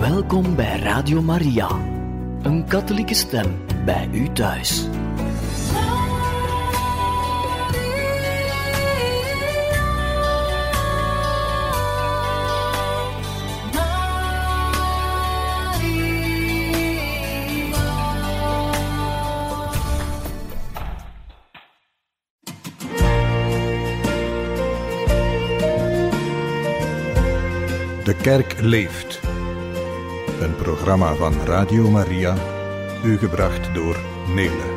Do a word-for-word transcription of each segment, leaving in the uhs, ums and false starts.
Welkom bij Radio Maria, een katholieke stem bij u thuis. De Kerk leeft. Een programma van Radio Maria, u gebracht door Nele.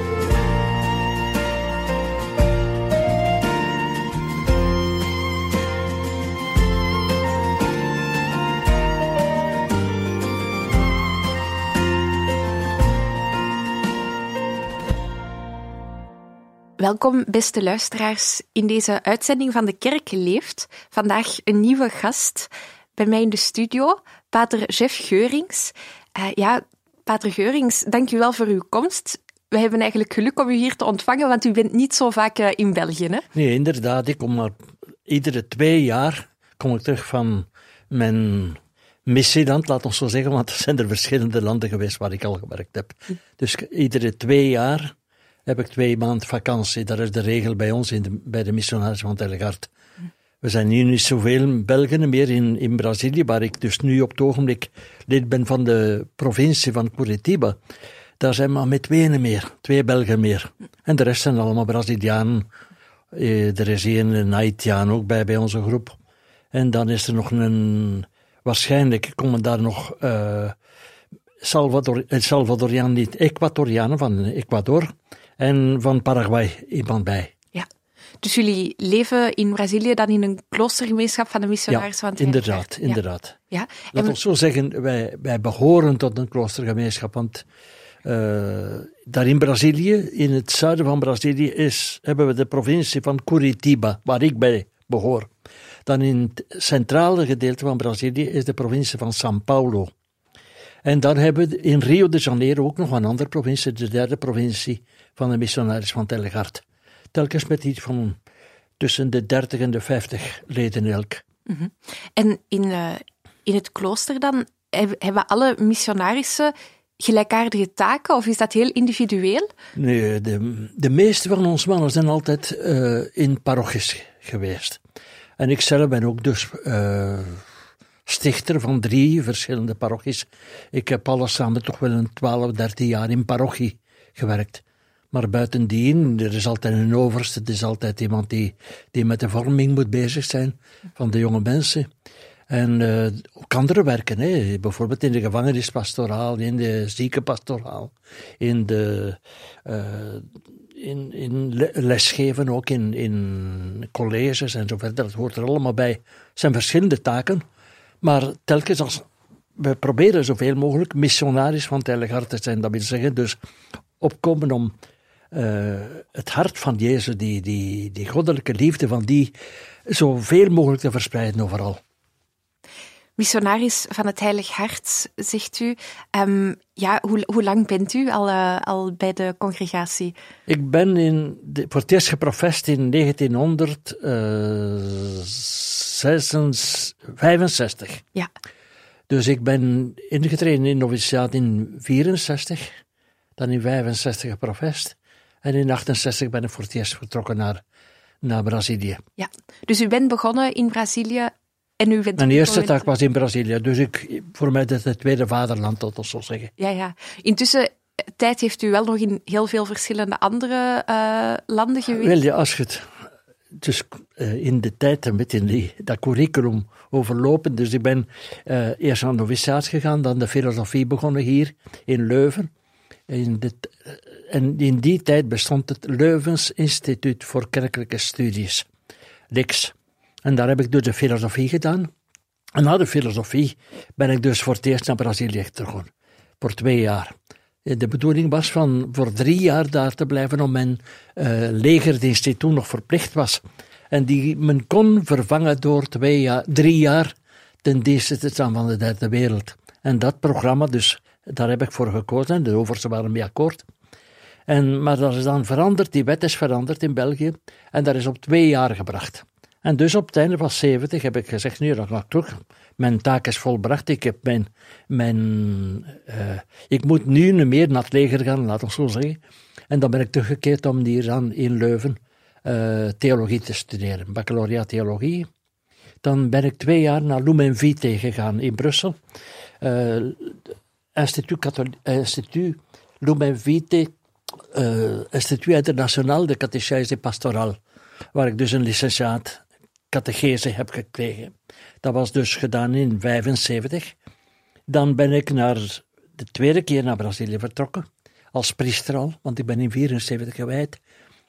Welkom, beste luisteraars, in deze uitzending van De Kerk leeft. Vandaag een nieuwe gast bij mij in de studio, pater Jeff Geurings. Uh, ja, pater Geurings, dank u wel voor uw komst. We hebben eigenlijk geluk om u hier te ontvangen, want u bent niet zo vaak uh, in België, hè? Nee, inderdaad. Ik kom maar iedere twee jaar kom ik terug van mijn missieland, laat ons zo zeggen, want er zijn er verschillende landen geweest waar ik al gewerkt heb. Dus iedere twee jaar heb ik twee maanden vakantie. Dat is de regel bij ons in de, bij de missionarissen van het Heilig Hart. We zijn hier niet zoveel Belgen meer in, in Brazilië, waar ik dus nu op het ogenblik lid ben van de provincie van Curitiba. Daar zijn maar met tweeën meer, twee Belgen meer. En de rest zijn allemaal Brazilianen. Eh, er is hier een Haitiaan ook bij, bij onze groep. En dan is er nog een, waarschijnlijk komen daar nog uh, Salvador, Salvadorianen, niet Ecuadorianen van Ecuador en van Paraguay iemand bij. Dus jullie leven in Brazilië dan in een kloostergemeenschap van de missionarissen van het Heilig inderdaad, Hart? inderdaad. Ja. Ja. Laat En... ons zo zeggen, wij, wij behoren tot een kloostergemeenschap, want uh, daar in Brazilië, in het zuiden van Brazilië, is, hebben we de provincie van Curitiba, waar ik bij behoor. Dan in het centrale gedeelte van Brazilië is de provincie van São Paulo. En dan hebben we in Rio de Janeiro ook nog een andere provincie, de derde provincie van de missionarissen van het Heilig Hart. Telkens met iets van tussen de dertig en de vijftig leden elk. Mm-hmm. En in, uh, in het klooster dan, hebben alle missionarissen gelijkaardige taken of is dat heel individueel? Nee, de, de meeste van ons mannen zijn altijd uh, in parochies geweest. En ik zelf ben ook dus uh, stichter van drie verschillende parochies. Ik heb alles samen toch wel een twaalf, dertien jaar in parochie gewerkt. Maar buitendien, er is altijd een overste, er is altijd iemand die, die met de vorming moet bezig zijn van de jonge mensen. En uh, ook andere werken, hè. Bijvoorbeeld in de gevangenispastoraal, in de ziekenpastoraal, in de uh, in, in lesgeven, ook in, in colleges en zo verder. Dat hoort er allemaal bij. Het zijn verschillende taken, maar telkens als we proberen zoveel mogelijk missionaris van het Heilig Hart te zijn, dat wil zeggen dus opkomen om Uh, het hart van Jezus, die, die, die goddelijke liefde van die, zoveel mogelijk te verspreiden overal. Missionaris van het Heilig Hart, zegt u. Um, ja, hoe, hoe lang bent u al, uh, al bij de congregatie? Ik ben in de, voor het eerst geprofest in negentien vijfenzestig. Ja. Dus ik ben ingetreden in noviciaat in vierenzestig, dan in vijfenzestig geprofest. En in achtenzestig ben ik voor het eerst vertrokken naar, naar Brazilië. Ja, dus u bent begonnen in Brazilië en u bent... Mijn eerste taak was in Brazilië, dus ik, voor mij is het het tweede vaderland, dat ons zo zeggen. Ja, ja. Intussen tijd heeft u wel nog in heel veel verschillende andere uh, landen geweest. Wel ja, als je het... Dus uh, in de tijd een beetje in die, dat curriculum overlopen. Dus ik ben uh, eerst aan de noviciaat gegaan, dan de filosofie begonnen hier in Leuven. In de, en in die tijd bestond het Leuvens Instituut voor Kerkelijke Studies, L I X. En daar heb ik dus de filosofie gedaan. En na de filosofie ben ik dus voor het eerst naar Brazilië getrokken, voor twee jaar. De bedoeling was van voor drie jaar daar te blijven, om mijn uh, legerdienst die toen nog verplicht was. En die men kon vervangen door twee jaar, drie jaar ten dienste te staan van de derde wereld. En dat programma dus... Daar heb ik voor gekozen, de oversten waren mee akkoord. En, maar dat is dan veranderd, die wet is veranderd in België, en dat is op twee jaar gebracht. En dus op het einde van zeventig heb ik gezegd, nu, dan ga ik terug. Mijn taak is volbracht. Ik heb mijn, mijn uh, ik moet nu niet meer naar het leger gaan, laat ons zo zeggen. En dan ben ik teruggekeerd om hier aan in Leuven uh, theologie te studeren, baccalaureat theologie. Dan ben ik twee jaar naar Lumen Vitae gegaan in Brussel. Uh, Institut, Catholic, Institut Lumen Vitae, uh, Institut International de Catechèse Pastoral, waar ik dus een licentiaat catechese heb gekregen. Dat was dus gedaan in vijfenzeventig. Dan ben ik naar de tweede keer naar Brazilië vertrokken, als priester al, want ik ben in vierenzeventig gewijd.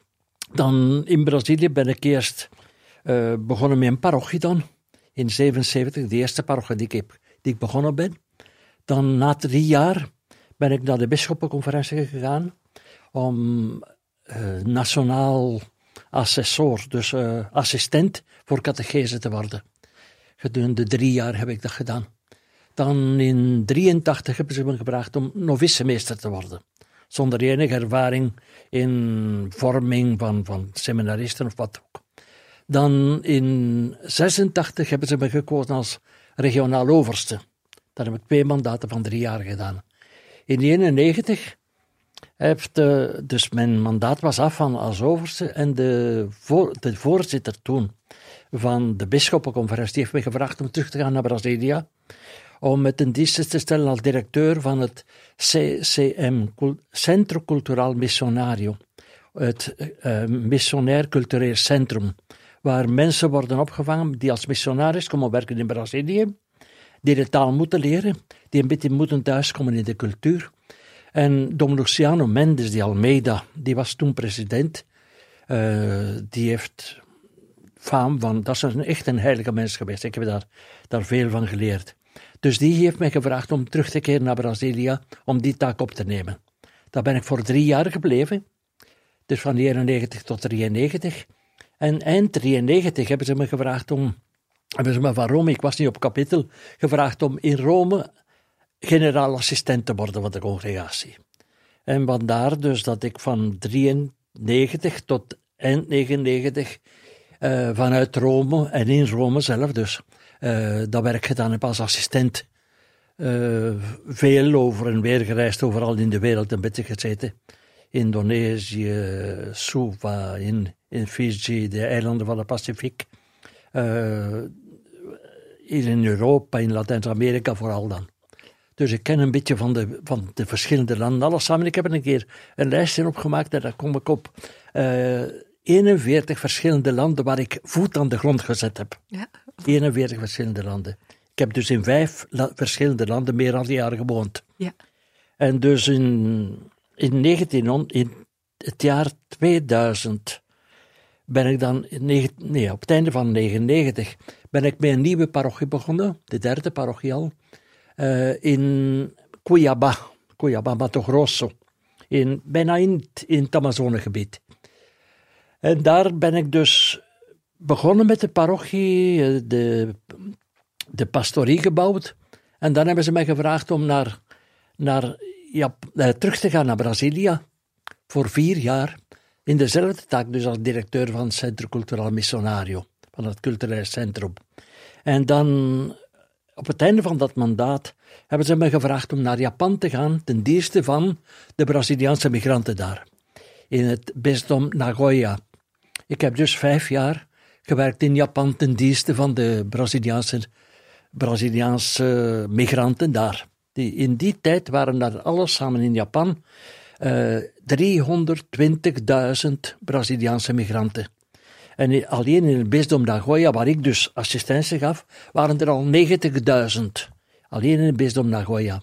Dan in Brazilië ben ik eerst uh, begonnen met een parochie dan, in zevenenzeventig, de eerste parochie die ik, heb, die ik begonnen ben. Dan na drie jaar ben ik naar de bisschoppenconferentie gegaan om uh, nationaal assessor, dus uh, assistent voor catechese te worden. Gedurende drie jaar heb ik dat gedaan. Dan in drieëntachtig hebben ze me gevraagd om novicemeester te worden. Zonder enige ervaring in vorming van, van seminaristen of wat ook. Dan in zesentachtig hebben ze me gekozen als regionaal overste. Dat heb ik twee mandaten van drie jaar gedaan. In eenennegentig heeft de, dus mijn mandaat was af van als overste en de, voor, de voorzitter toen van de bisschoppenconferentie die heeft me gevraagd om terug te gaan naar Brazilië om met een dienst te stellen als directeur van het C C M, Centro Cultural Missionario, het uh, missionair cultureel centrum, waar mensen worden opgevangen die als missionaris komen werken in Brazilië, die de taal moeten leren, die een beetje moeten thuiskomen in de cultuur. En Dom Luciano Mendes de Almeida, die was toen president, uh, die heeft faam van, dat is een, echt een heilige mens geweest. Ik heb daar, daar veel van geleerd. Dus die heeft mij gevraagd om terug te keren naar Brazilië, om die taak op te nemen. Daar ben ik voor drie jaar gebleven, dus van eenennegentig tot drieënnegentig. En eind drieënnegentig hebben ze me gevraagd om, hebben ze me van Rome, ik was niet op kapittel, gevraagd om in Rome generaal assistent te worden van de congregatie. En vandaar dus dat ik van drieënnegentig tot eind negenennegentig uh, vanuit Rome en in Rome zelf dus uh, dat werk gedaan heb als assistent. Uh, veel over en weer gereisd, overal in de wereld een beetje gezeten. Indonesië, Suva, in, in Fiji, de eilanden van de Pacifiek. Uh, hier in Europa, in Latijns-Amerika vooral dan. Dus ik ken een beetje van de, van de verschillende landen. Alles samen. Ik heb er een keer een lijstje opgemaakt en daar kom ik op uh, eenenveertig verschillende landen waar ik voet aan de grond gezet heb. Ja. eenenveertig verschillende landen. Ik heb dus in vijf la- verschillende landen meer dan een jaar gewoond. Ja. En dus in, in, negentien, in het jaar tweeduizend ben ik dan, nee, op het einde van negenennegentig, ben ik met een nieuwe parochie begonnen, de derde parochie al. Uh, in Cuiabá, Cuiabá, Mato Grosso, in, bijna in, in het Amazonegebied. En daar ben ik dus begonnen met de parochie, de, de pastorie gebouwd. En dan hebben ze mij gevraagd om naar, naar, ja, terug te gaan naar Brazilië voor vier jaar. In dezelfde taak, dus als directeur van het Centro Cultural Missionario, van het cultureel centrum. En dan, op het einde van dat mandaat, hebben ze me gevraagd om naar Japan te gaan, ten dienste van de Braziliaanse migranten daar, in het bisdom Nagoya. Ik heb dus vijf jaar gewerkt in Japan ten dienste van de Braziliaanse, Braziliaanse migranten daar. Die, in die tijd waren er alles samen in Japan uh, driehonderdtwintigduizend Braziliaanse migranten. En alleen in het bisdom Nagoya, waar ik dus assistentie gaf, waren er al negentigduizend. Alleen in het bisdom Nagoya.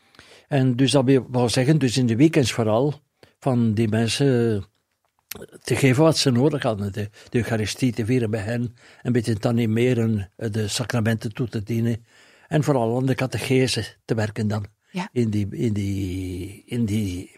En dus dat wil zeggen, dus in de weekends vooral, van die mensen te geven wat ze nodig hadden. De, de Eucharistie te vieren bij hen, een beetje te animeren, de sacramenten toe te dienen. En vooral aan de catechese te werken dan. Ja. In die, in die, in die,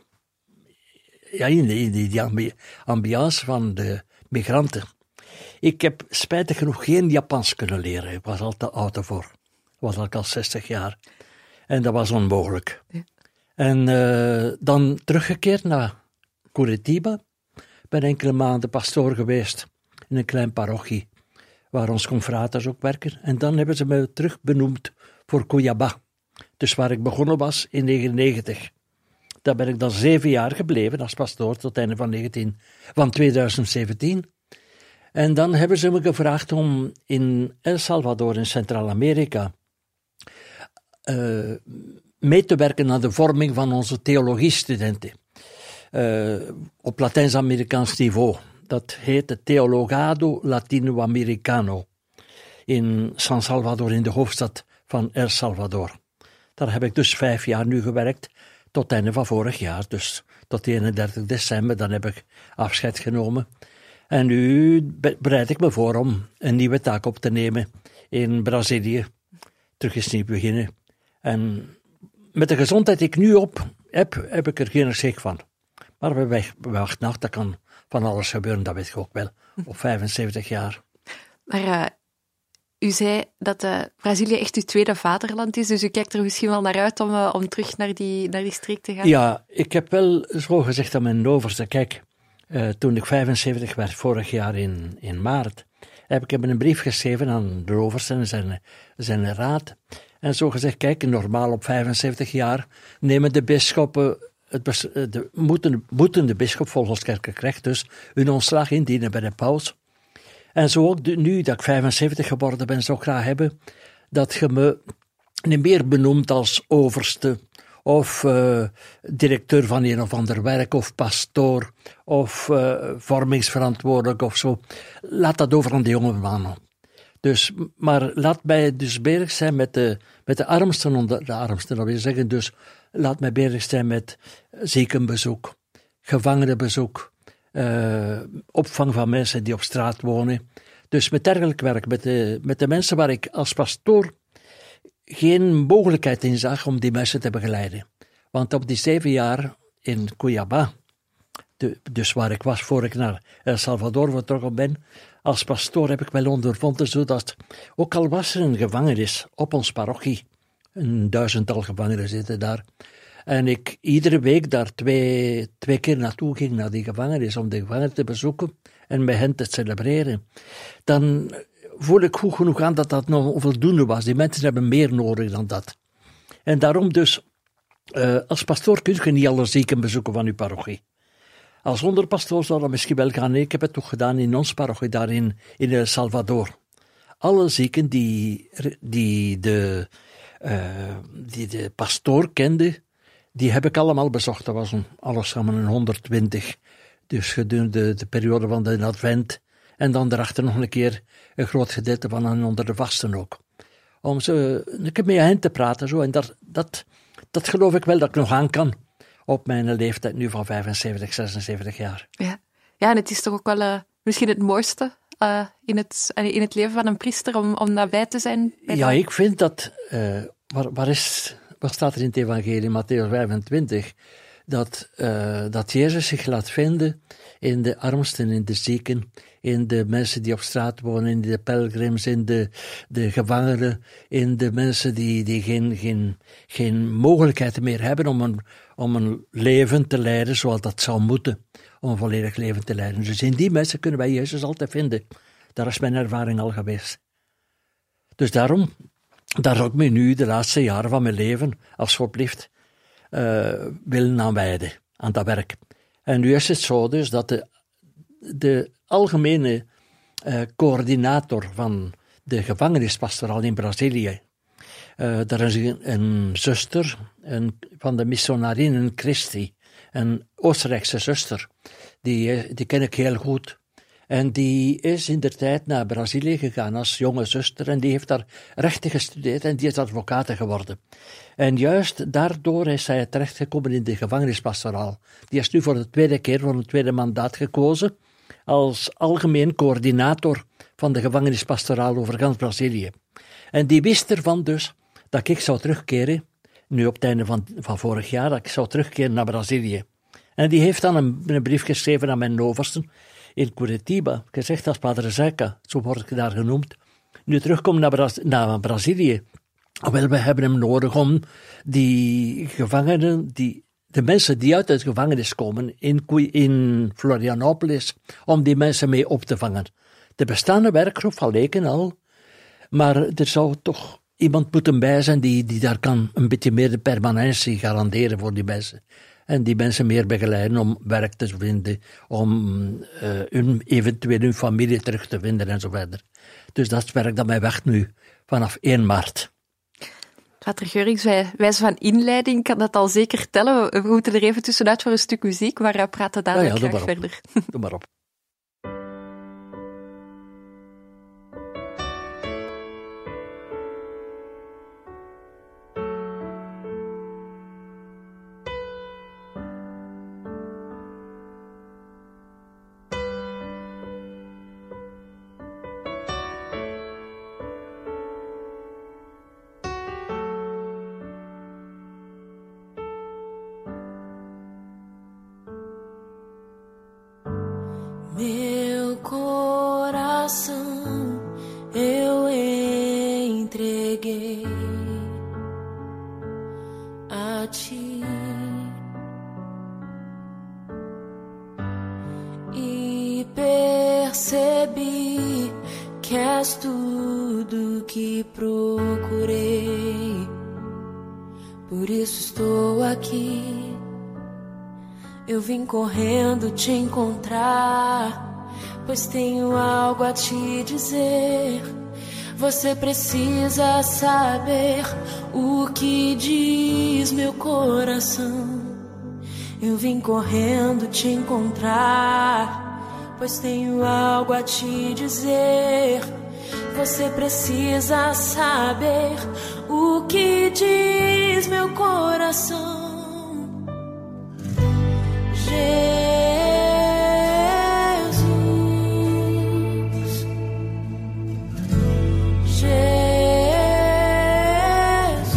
ja, in die, in die, die ambi- ambiance van de migranten. Ik heb spijtig genoeg geen Japans kunnen leren. Ik was al te oud ervoor. Ik was al al zestig jaar. En dat was onmogelijk. Ja. En uh, dan teruggekeerd naar Curitiba. Ik ben enkele maanden pastoor geweest in een klein parochie waar ons confraters ook werken. En dan hebben ze me terug benoemd voor Cuiabá. Dus waar ik begonnen was in negentien negentig. Daar ben ik dan zeven jaar gebleven als pastoor tot het einde van, negentien, van twintig zeventien. En dan hebben ze me gevraagd om in El Salvador in Centraal-Amerika uh, mee te werken aan de vorming van onze theologiestudenten. Uh, op Latijns-Amerikaans niveau. Dat heet het Teologado Latinoamericano in San Salvador, in de hoofdstad van El Salvador. Daar heb ik dus vijf jaar nu gewerkt, tot het einde van vorig jaar. Dus tot eenendertig december, dan heb ik afscheid genomen. En nu bereid ik me voor om een nieuwe taak op te nemen in Brazilië. Terug eens nieuw beginnen. En met de gezondheid die ik nu op heb, heb ik er geen schrik van. Maar we wachten nog, dat kan van alles gebeuren, dat weet ik ook wel. Op vijfenzeventig jaar. Maar uh, u zei dat uh, Brazilië echt uw tweede vaderland is, dus u kijkt er misschien wel naar uit om, uh, om terug naar die, naar die streek te gaan? Ja, ik heb wel zo gezegd aan mijn overste, kijk, uh, toen ik vijfenzeventig werd, vorig jaar in, in maart, heb ik hem een brief geschreven aan de overste en zijn, zijn raad. En zo gezegd, kijk, normaal op vijfenzeventig jaar nemen de bisschoppen, het bes, de, moeten, moeten de bisschop volgens kerkelijk recht dus hun ontslag indienen bij de paus. En zo ook de, nu dat ik vijfenzeventig geworden ben, zou ik graag hebben dat je me niet meer benoemt als overste of uh, directeur van een of ander werk of pastoor of uh, vormingsverantwoordelijk of zo. Laat dat over aan de jonge mannen. Dus, maar laat mij dus bezig zijn met de, met de armsten onder de armsten, dat wil zeggen. Dus laat mij bezig zijn met ziekenbezoek, gevangenenbezoek, uh, opvang van mensen die op straat wonen. Dus met dergelijk werk, met de, met de mensen waar ik als pastoor geen mogelijkheid in zag om die mensen te begeleiden. Want op die zeven jaar in Cuiabá, de, dus waar ik was voor ik naar El Salvador vertrokken ben, als pastoor heb ik wel ondervonden, zodat, ook al was er een gevangenis op ons parochie, een duizendtal gevangenen zitten daar, en ik iedere week daar twee, twee keer naartoe ging, naar die gevangenis, om de gevangenen te bezoeken en met hen te celebreren, dan voel ik goed genoeg aan dat dat nog onvoldoende was. Die mensen hebben meer nodig dan dat. En daarom dus, uh, als pastoor kun je niet alle zieken bezoeken van uw parochie. Als onderpastoor zou dat misschien wel gaan. Ik heb het toch gedaan in ons parochie, daar in, in El Salvador. Alle zieken die, die, de, uh, die de pastoor kende, die heb ik allemaal bezocht. Dat was een, alles samen een honderdtwintig. Dus gedurende de periode van de advent. En dan daarachter nog een keer een groot gedeelte van hen onder de vasten ook. Om zo een keer met hen te praten. Zo. En dat, dat, dat geloof ik wel dat ik nog aan kan. Op mijn leeftijd nu van vijfenzeventig, zesenzeventig jaar. Ja, ja en het is toch ook wel uh, misschien het mooiste uh, in, het, uh, in het leven van een priester om, om nabij te zijn. Ja, ik vind dat... Uh, waar, waar, is, waar staat er in het evangelie, Mattheüs vijfentwintig... Dat, uh, dat Jezus zich laat vinden in de armsten, in de zieken, in de mensen die op straat wonen, in de pelgrims, in de, de gevangenen, in de mensen die, die geen, geen, geen mogelijkheid meer hebben om een, om een leven te leiden zoals dat zou moeten, om een volledig leven te leiden. Dus in die mensen kunnen wij Jezus altijd vinden. Daar is mijn ervaring al geweest. Dus daarom, daar zou ik me nu de laatste jaren van mijn leven, als God blieft, Uh, willen aanwijden aan dat werk. En nu is het zo dus dat de, de algemene uh, coördinator van de gevangenispastoraal in Brazilië, uh, daar is een, een zuster een, van de Missionarinnen Christi, een Oostenrijkse zuster, die, die ken ik heel goed. En die is in de tijd naar Brazilië gegaan als jonge zuster en die heeft daar rechten gestudeerd en die is advocaat geworden. En juist daardoor is zij terechtgekomen in de gevangenispastoraal. Die is nu voor de tweede keer, voor een tweede mandaat gekozen, als algemeen coördinator van de gevangenispastoraal over gans Brazilië. En die wist ervan dus dat ik zou terugkeren, nu op het einde van, van vorig jaar, dat ik zou terugkeren naar Brazilië. En die heeft dan een, een brief geschreven aan mijn oversten in Curitiba, gezegd als Padre Zeca, zo word ik daar genoemd, nu terugkomen naar, Bra- naar Brazilië. Wel, we hebben hem nodig om die gevangenen, die, de mensen die uit de gevangenis komen in, in Florianopolis, om die mensen mee op te vangen. de bestaande werkgroep van Leken al, maar er zou toch iemand moeten bij zijn die, die daar kan een beetje meer de permanentie garanderen voor die mensen. En die mensen meer begeleiden om werk te vinden, om uh, hun, eventueel hun familie terug te vinden en zo verder. Dus dat is werk dat mij wacht nu, vanaf één maart. Pater Geurings, bij wijze van inleiding kan dat al zeker tellen. We moeten er even tussenuit voor een stuk muziek, maar we praten dadelijk ja, ja, graag doe verder. Doe maar op. Meu coração eu entreguei a ti e percebi que és tudo que procurei. Por isso estou aqui. Eu vim correndo te encontrar, pois tenho algo a te dizer. Você precisa saber o que diz meu coração. Eu vim correndo te encontrar, pois tenho algo a te dizer. Você precisa saber o que diz meu coração. Jesus, Jesus,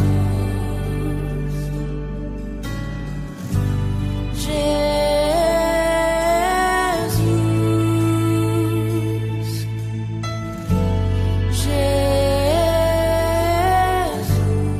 Jesus, Jesus.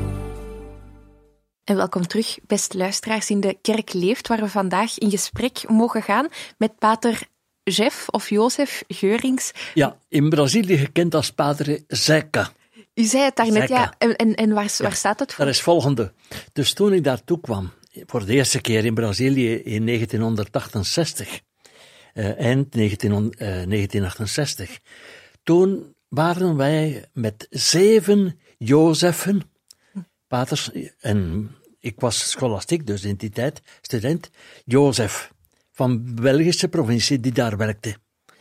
En welkom terug, beste luisteraars, in de Kerk Leeft, waar we vandaag in gesprek mogen gaan met pater Jeff of Jozef Geurings. Ja, in Brazilië gekend als pater Zeca. U zei het daarnet, Zeca. ja. En, en, en waar, Ja, waar staat het voor? Dat is volgende. Dus toen ik daartoe kwam, voor de eerste keer in Brazilië in negentienhonderdachtenzestig, uh, eind negentien, uh, negentienhonderdachtenzestig, toen waren wij met zeven Jozefen, paters, en ik was scholastiek, dus in die tijd student, Jozef, van Belgische provincie, die daar werkte.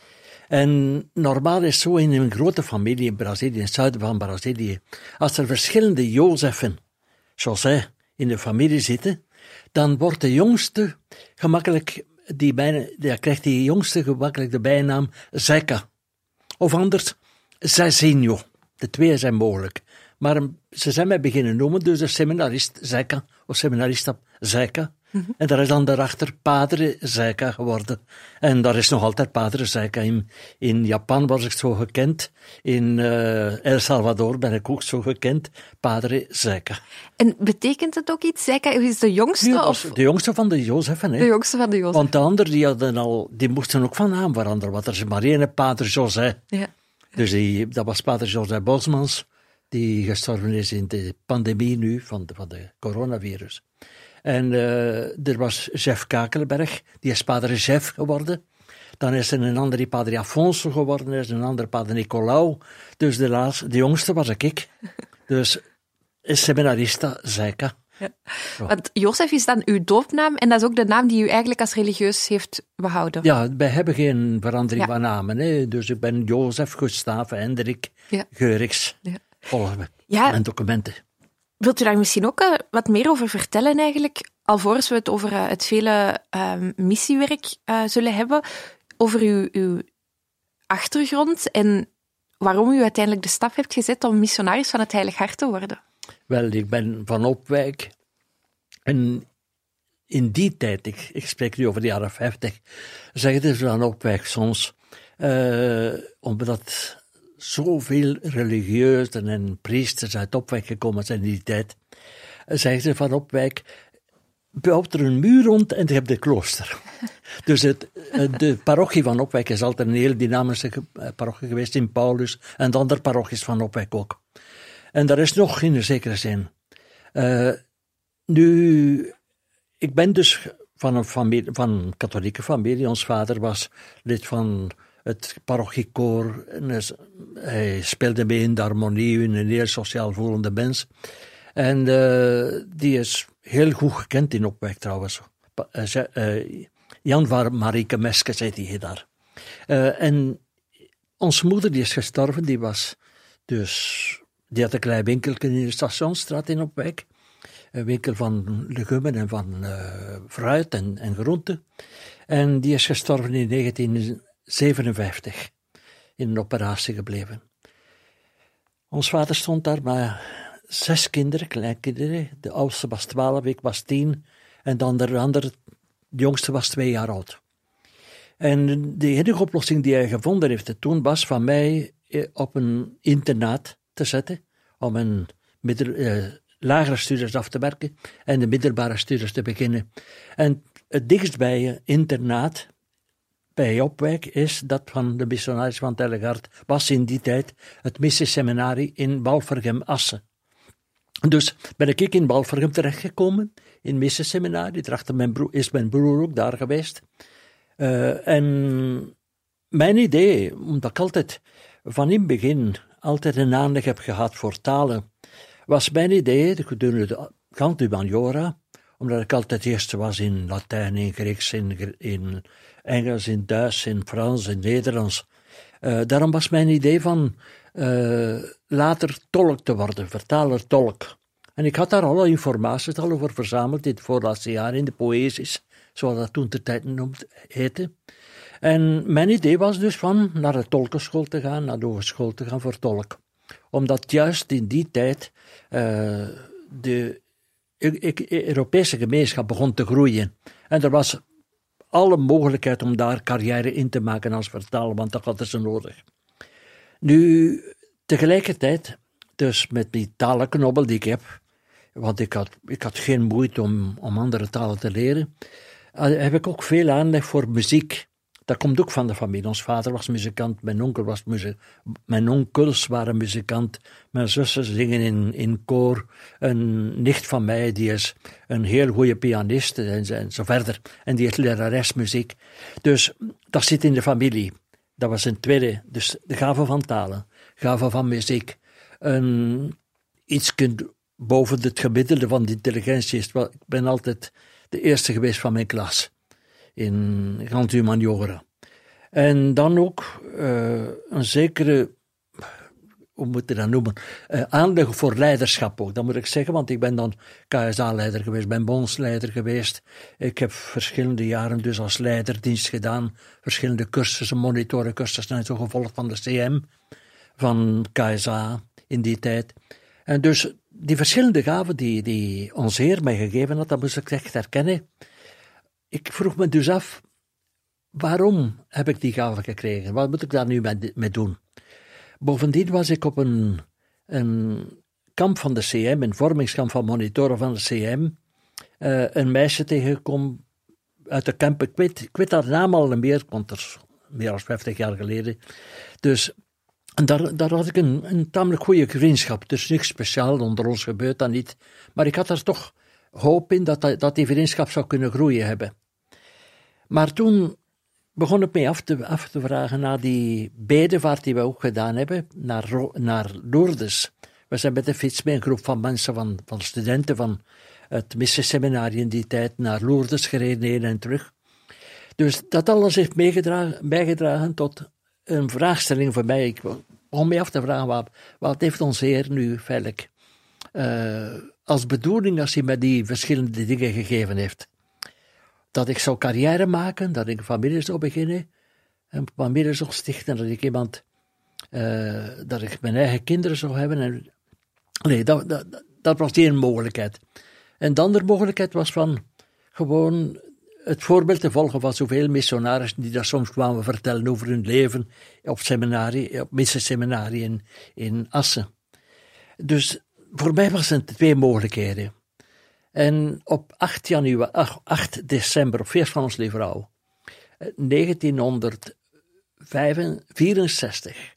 En normaal is zo in een grote familie in Brazilië, in het zuiden van Brazilië, als er verschillende Jozefen, José, in de familie zitten, dan wordt de jongste gemakkelijk, die bijna, ja, krijgt die jongste gemakkelijk de bijnaam Zeca. Of anders, Zezinho. De twee zijn mogelijk. Maar ze zijn mij beginnen noemen, dus de seminarist Zeca, of seminarista Zeca. Mm-hmm. En daar is dan daarachter Padre Zeca geworden. En daar is nog altijd Padre Zeca. In, in Japan was ik zo gekend. In uh, El Salvador ben ik ook zo gekend. Padre Zeca. En betekent het ook iets? Zeca is de jongste? Nu, of? De jongste van de Jozefen. Hè? De jongste van de Jozefen. Want de anderen die hadden al, die moesten ook van naam veranderen. Want er is maar één Padre José. Ja. Dus die, dat was Padre José Bosmans, die gestorven is in de pandemie nu van de, van de coronavirus. En uh, er was Jeff Kakelberg, die is Padre Jeff geworden. Dan is er een andere Padre Afonso geworden, er is een andere Padre Nicolau. Dus de, laatste, de jongste was ik. Dus is seminarista Zeca. Ja. Want Jozef is dan uw doopnaam en dat is ook de naam die u eigenlijk als religieus heeft behouden. Ja, wij hebben geen verandering Ja. van namen. Hè. Dus ik ben Jozef, Gustave, Hendrik, Ja. Geurings. Ja. Volgens me. Ja. Mijn documenten. Wilt u daar misschien ook uh, wat meer over vertellen eigenlijk, alvorens we het over uh, het vele uh, missiewerk uh, zullen hebben, over uw, uw achtergrond en waarom u uiteindelijk de stap hebt gezet om missionaris van het Heilig Hart te worden? Wel, ik ben van Opwijk. En in die tijd, ik, ik spreek nu over de jaren vijftig, zegden ze van Opwijk soms, uh, omdat zoveel religieuzen en priesters uit Opwijk gekomen zijn in die tijd, zegden ze van Opwijk, bouwt er een muur rond en je hebt de klooster. Dus het, de parochie van Opwijk is altijd een heel dynamische parochie geweest in Paulus en de andere parochies van Opwijk ook. En daar is nog in een zekere zin. Uh, nu, ik ben dus van een, familie, van een katholieke familie. Ons vader was lid van het parochiekoor. En hij speelde mee in de harmonie, een heel sociaal voelende mens. En uh, die is heel goed gekend in Opwijk trouwens. Uh, uh, Jan van Marieke Meske, zei hij daar. Uh, en onze moeder die is gestorven, die was dus... Die had een klein winkeltje in de Stationsstraat in Opwijk. Een winkel van legumen en van uh, fruit en, en groenten. En die is gestorven in negentien zevenenvijftig. In een operatie gebleven. Ons vader stond daar met zes kinderen, kleinkinderen. De oudste was twaalf, ik was tien. En dan de andere, de jongste was twee jaar oud. En de enige oplossing die hij gevonden heeft toen was van mij op een internaat te zetten, om een middel, eh, lagere studies af te werken en de middelbare studies te beginnen. En het dichtstbij internaat bij Opwijk is dat van de missionaris van Tellegard, was in die tijd het misseseminarie in Balvergem-Assen. Dus ben ik in Balvergem terechtgekomen, in het misseseminarie, daarachter mijn broer, is mijn broer ook daar geweest. Uh, en mijn idee, omdat ik altijd van in het begin altijd een aandacht heb gehad voor talen, was mijn idee, gedurende de kant humaniora, omdat ik altijd eerste was in Latijn, in Grieks, in, in Engels, in Duits, in Frans, in Nederlands. Uh, daarom was mijn idee van uh, later tolk te worden, vertaler-tolk. En ik had daar alle informatie al over verzameld in het voorlaatste jaar in de poëzies, zoals dat toen de tijd noemde, heette. En mijn idee was dus van naar de tolkenschool te gaan, naar de hogeschool te gaan voor tolk. Omdat juist in die tijd uh, de Europese gemeenschap begon te groeien. En er was alle mogelijkheid om daar carrière in te maken als vertaler, want dat hadden ze nodig. Nu, tegelijkertijd, dus met die talenknobbel die ik heb, want ik had, ik had geen moeite om, om andere talen te leren, heb ik ook veel aandacht voor muziek. Dat komt ook van de familie. Ons vader was muzikant, mijn onkel was muzikant, mijn onkels waren muzikant, mijn zussen zingen in, in koor, een nicht van mij die is een heel goede pianist en, en zo verder. En die is lerares muziek. Dus dat zit in de familie. Dat was een tweede. Dus de gave van talen, gave van muziek. Een, iets boven het gemiddelde van de intelligentie is. Ik ben altijd de eerste geweest van mijn klas. In Grand Humaniora. En dan ook uh, een zekere, hoe moet je dat noemen, uh, aanleg voor leiderschap ook, dat moet ik zeggen, want ik ben dan K S A-leider geweest, ben bondsleider geweest. Ik heb verschillende jaren dus als leiderdienst gedaan, verschillende cursussen, monitorencursussen en zo gevolgd van de C M, van K S A in die tijd. En dus die verschillende gaven die, die ons Heer mij gegeven had, dat moest ik echt herkennen. Ik vroeg me dus af, waarom heb ik die gave gekregen? Wat moet ik daar nu mee, mee doen? Bovendien was ik op een, een kamp van de C M, een vormingskamp van monitoren van de C M, uh, een meisje tegengekomen uit de kamp. Ik weet, ik weet haar naam al meer, want dat is meer dan vijftig jaar geleden. Dus en daar, daar had ik een, een tamelijk goede vriendschap. Dus niks speciaal, onder ons gebeurt dat niet. Maar ik had er toch hoop in dat, dat die vriendschap zou kunnen groeien hebben. Maar toen begon ik mij af te, af te vragen naar die bedevaart die we ook gedaan hebben, naar, naar Lourdes. We zijn met de fiets met een groep van mensen, van, van studenten van het misseseminarie in die tijd, naar Lourdes gereden heen en terug. Dus dat alles heeft meegedragen, bijgedragen tot een vraagstelling voor mij. Ik begon mij af te vragen, wat, wat heeft ons Heer nu feitelijk uh, als bedoeling als hij me die verschillende dingen gegeven heeft. Dat ik zou carrière maken, dat ik een familie zou beginnen, een familie zou stichten, dat ik iemand, uh, dat ik mijn eigen kinderen zou hebben. En, nee, dat, dat, dat was één mogelijkheid. En de andere mogelijkheid was van gewoon het voorbeeld te volgen van zoveel missionarissen die daar soms kwamen vertellen over hun leven op seminarie, op missenseminarie in, in Assen. Dus voor mij was het twee mogelijkheden. En op acht, januari, acht december, op feest van ons lieve vrouw, negentienhonderdvierenzestig,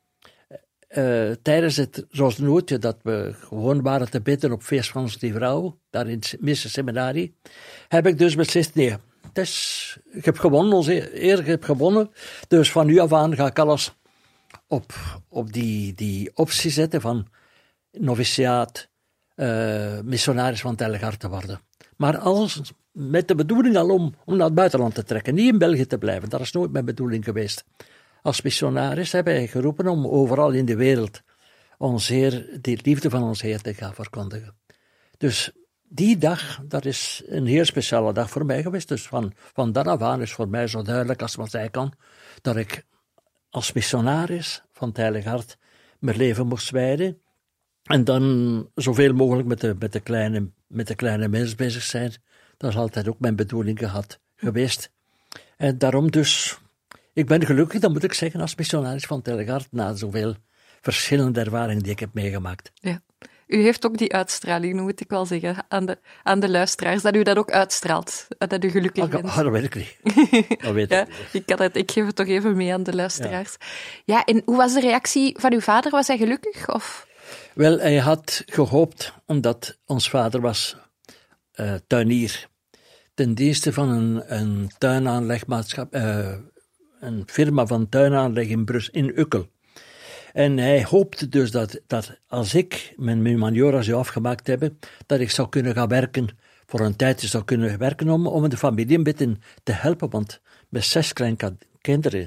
uh, tijdens het rosnootje dat we gewoon waren te bidden op feest van ons lieve vrouw, daar in het Misse Seminarie, heb ik dus beslist, nee, het is, ik heb gewonnen, onze eer, ik heb gewonnen, dus van nu af aan ga ik alles op, op die, die optie zetten van noviciaat, uh, missionaris van het Heilige Hart te worden. Maar alles met de bedoeling al om, om naar het buitenland te trekken, niet in België te blijven. Dat is nooit mijn bedoeling geweest. Als missionaris heb ik geroepen om overal in de wereld ons Heer, de liefde van ons Heer te gaan verkondigen. Dus die dag, dat is een heel speciale dag voor mij geweest. Dus van, van dan af aan is voor mij zo duidelijk als men zei kan, dat ik als missionaris van het Heilige Hart mijn leven moest wijden. En dan zoveel mogelijk met de, met de, kleine, met de kleine mens bezig zijn. Dat is altijd ook mijn bedoeling gehad geweest. En daarom dus, ik ben gelukkig, dat moet ik zeggen, als missionaris van het Heilige Hart, na zoveel verschillende ervaringen die ik heb meegemaakt. Ja. U heeft ook die uitstraling, moet ik wel zeggen, aan de, aan de luisteraars, dat u dat ook uitstraalt, dat u gelukkig ah, bent. Ah, dat weet ik niet. Dat weet ja, ik niet. Ik, kan het, ik geef het toch even mee aan de luisteraars. Ja. ja, en hoe was de reactie van uw vader? Was hij gelukkig? Of? Wel, hij had gehoopt, omdat ons vader was uh, tuinier, ten dienste van een, een tuinaanlegmaatschappij, uh, een firma van tuinaanleg in, Brus, in Ukkel. En hij hoopte dus dat, dat als ik mijn humaniora zou afgemaakt hebben, dat ik zou kunnen gaan werken, voor een tijdje zou kunnen werken om, om de familie een beetje te helpen, want met zes kleinkinderen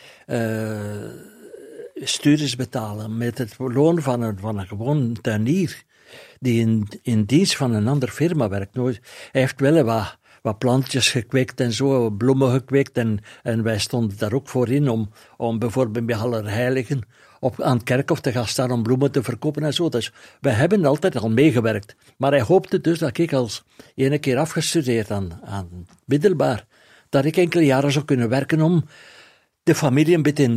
uh, studies betalen, met het loon van een, van een gewoon tuinier, die in, in dienst van een andere firma werkt. Nooit. Hij heeft wel wat, wat plantjes gekweekt en zo, bloemen gekweekt, en, en wij stonden daar ook voor in om, om bijvoorbeeld bij Allerheiligen op, aan het kerkhof te gaan staan om bloemen te verkopen en zo. Dus wij hebben altijd al meegewerkt. Maar hij hoopte dus dat ik als ene keer afgestudeerd aan, aan middelbaar, dat ik enkele jaren zou kunnen werken om de familie een beetje,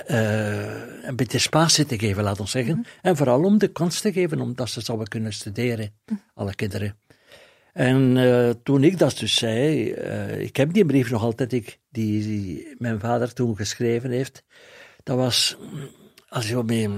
uh, een beetje spatie te geven, laten we zeggen. Mm-hmm. En vooral om de kans te geven, omdat ze zouden kunnen studeren, mm. alle kinderen. En uh, toen ik dat dus zei, uh, ik heb die brief nog altijd, ik, die, die mijn vader toen geschreven heeft, dat was, als je mee,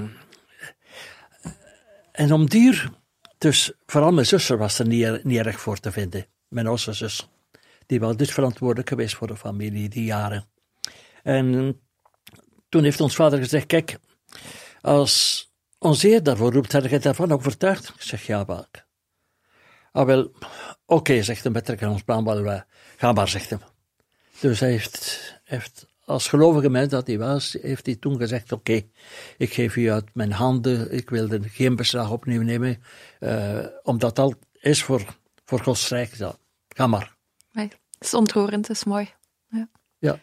en om duur, dus vooral mijn zuster was er niet, niet erg voor te vinden, mijn oudste zus, die was dus verantwoordelijk geweest voor de familie die jaren. En toen heeft ons vader gezegd, kijk, als ons Heer daarvoor roept, heb je daarvan overtuigd? Ik zeg, ja, welk. Ah, wel, oké, okay, zegt hem, we trekken ons plan wel, uh, ga maar, zegt hem. Dus hij heeft, heeft, als gelovige mens dat hij was, heeft hij toen gezegd, oké, okay, ik geef u uit mijn handen, ik wil er geen beslag opnieuw nemen, uh, omdat dat al is voor, voor Gods rijk, ja, ga maar. Nee, het is ontroerend, het is mooi. Ja. Ja.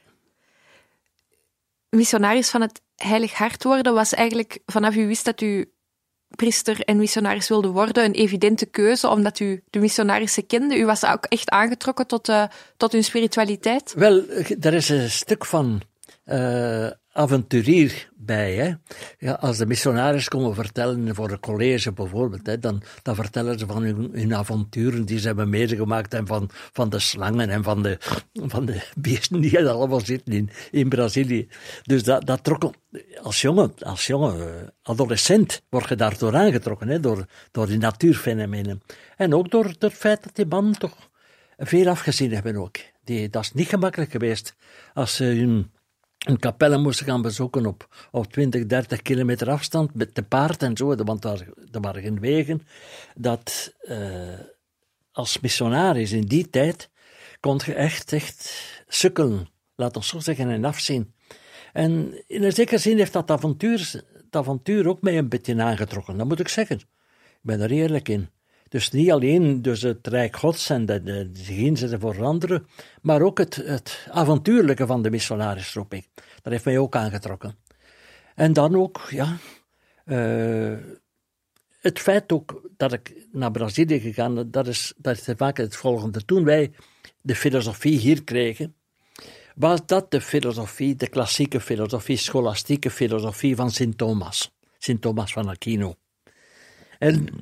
Missionaris van het Heilig Hart worden was eigenlijk, vanaf u wist dat u priester en missionaris wilde worden, een evidente keuze, omdat u de missionarissen kende. U was ook echt aangetrokken tot, uh, tot hun spiritualiteit? Wel, er is een stuk van uh, avonturier bij. Hè? Ja, als de missionaris komen vertellen voor een college bijvoorbeeld, hè, dan, dan vertellen ze van hun, hun avonturen die ze hebben meegemaakt en van, van de slangen en van de, van de beesten die er allemaal zitten in, in Brazilië. Dus dat, dat trok, als jonge, als jonge adolescent word je daardoor aangetrokken, hè, door, door die natuurfenomenen. En ook door, door het feit dat die mannen toch veel afgezien hebben ook. Die, dat is niet gemakkelijk geweest als ze hun een kapellen moesten gaan bezoeken op, op twintig, dertig kilometer afstand, met de paard en zo, want daar, er waren geen wegen. Dat uh, als missionaris in die tijd kon je echt, echt sukkelen, laat ons zo zeggen, en afzien. En in een zekere zin heeft dat avontuur, dat avontuur ook mij een beetje aangetrokken, dat moet ik zeggen. Ik ben er eerlijk in. Dus niet alleen dus het Rijk Gods en de, de, de inzetten voor anderen, maar ook het, het avontuurlijke van de missionaris, roep ik. Dat heeft mij ook aangetrokken. En dan ook, ja, uh, het feit ook dat ik naar Brazilië gegaan ben, dat is, dat is te maken het volgende. Toen wij de filosofie hier kregen, was dat de filosofie, de klassieke filosofie, scholastieke filosofie van Sint Thomas. Sint Thomas van Aquino. En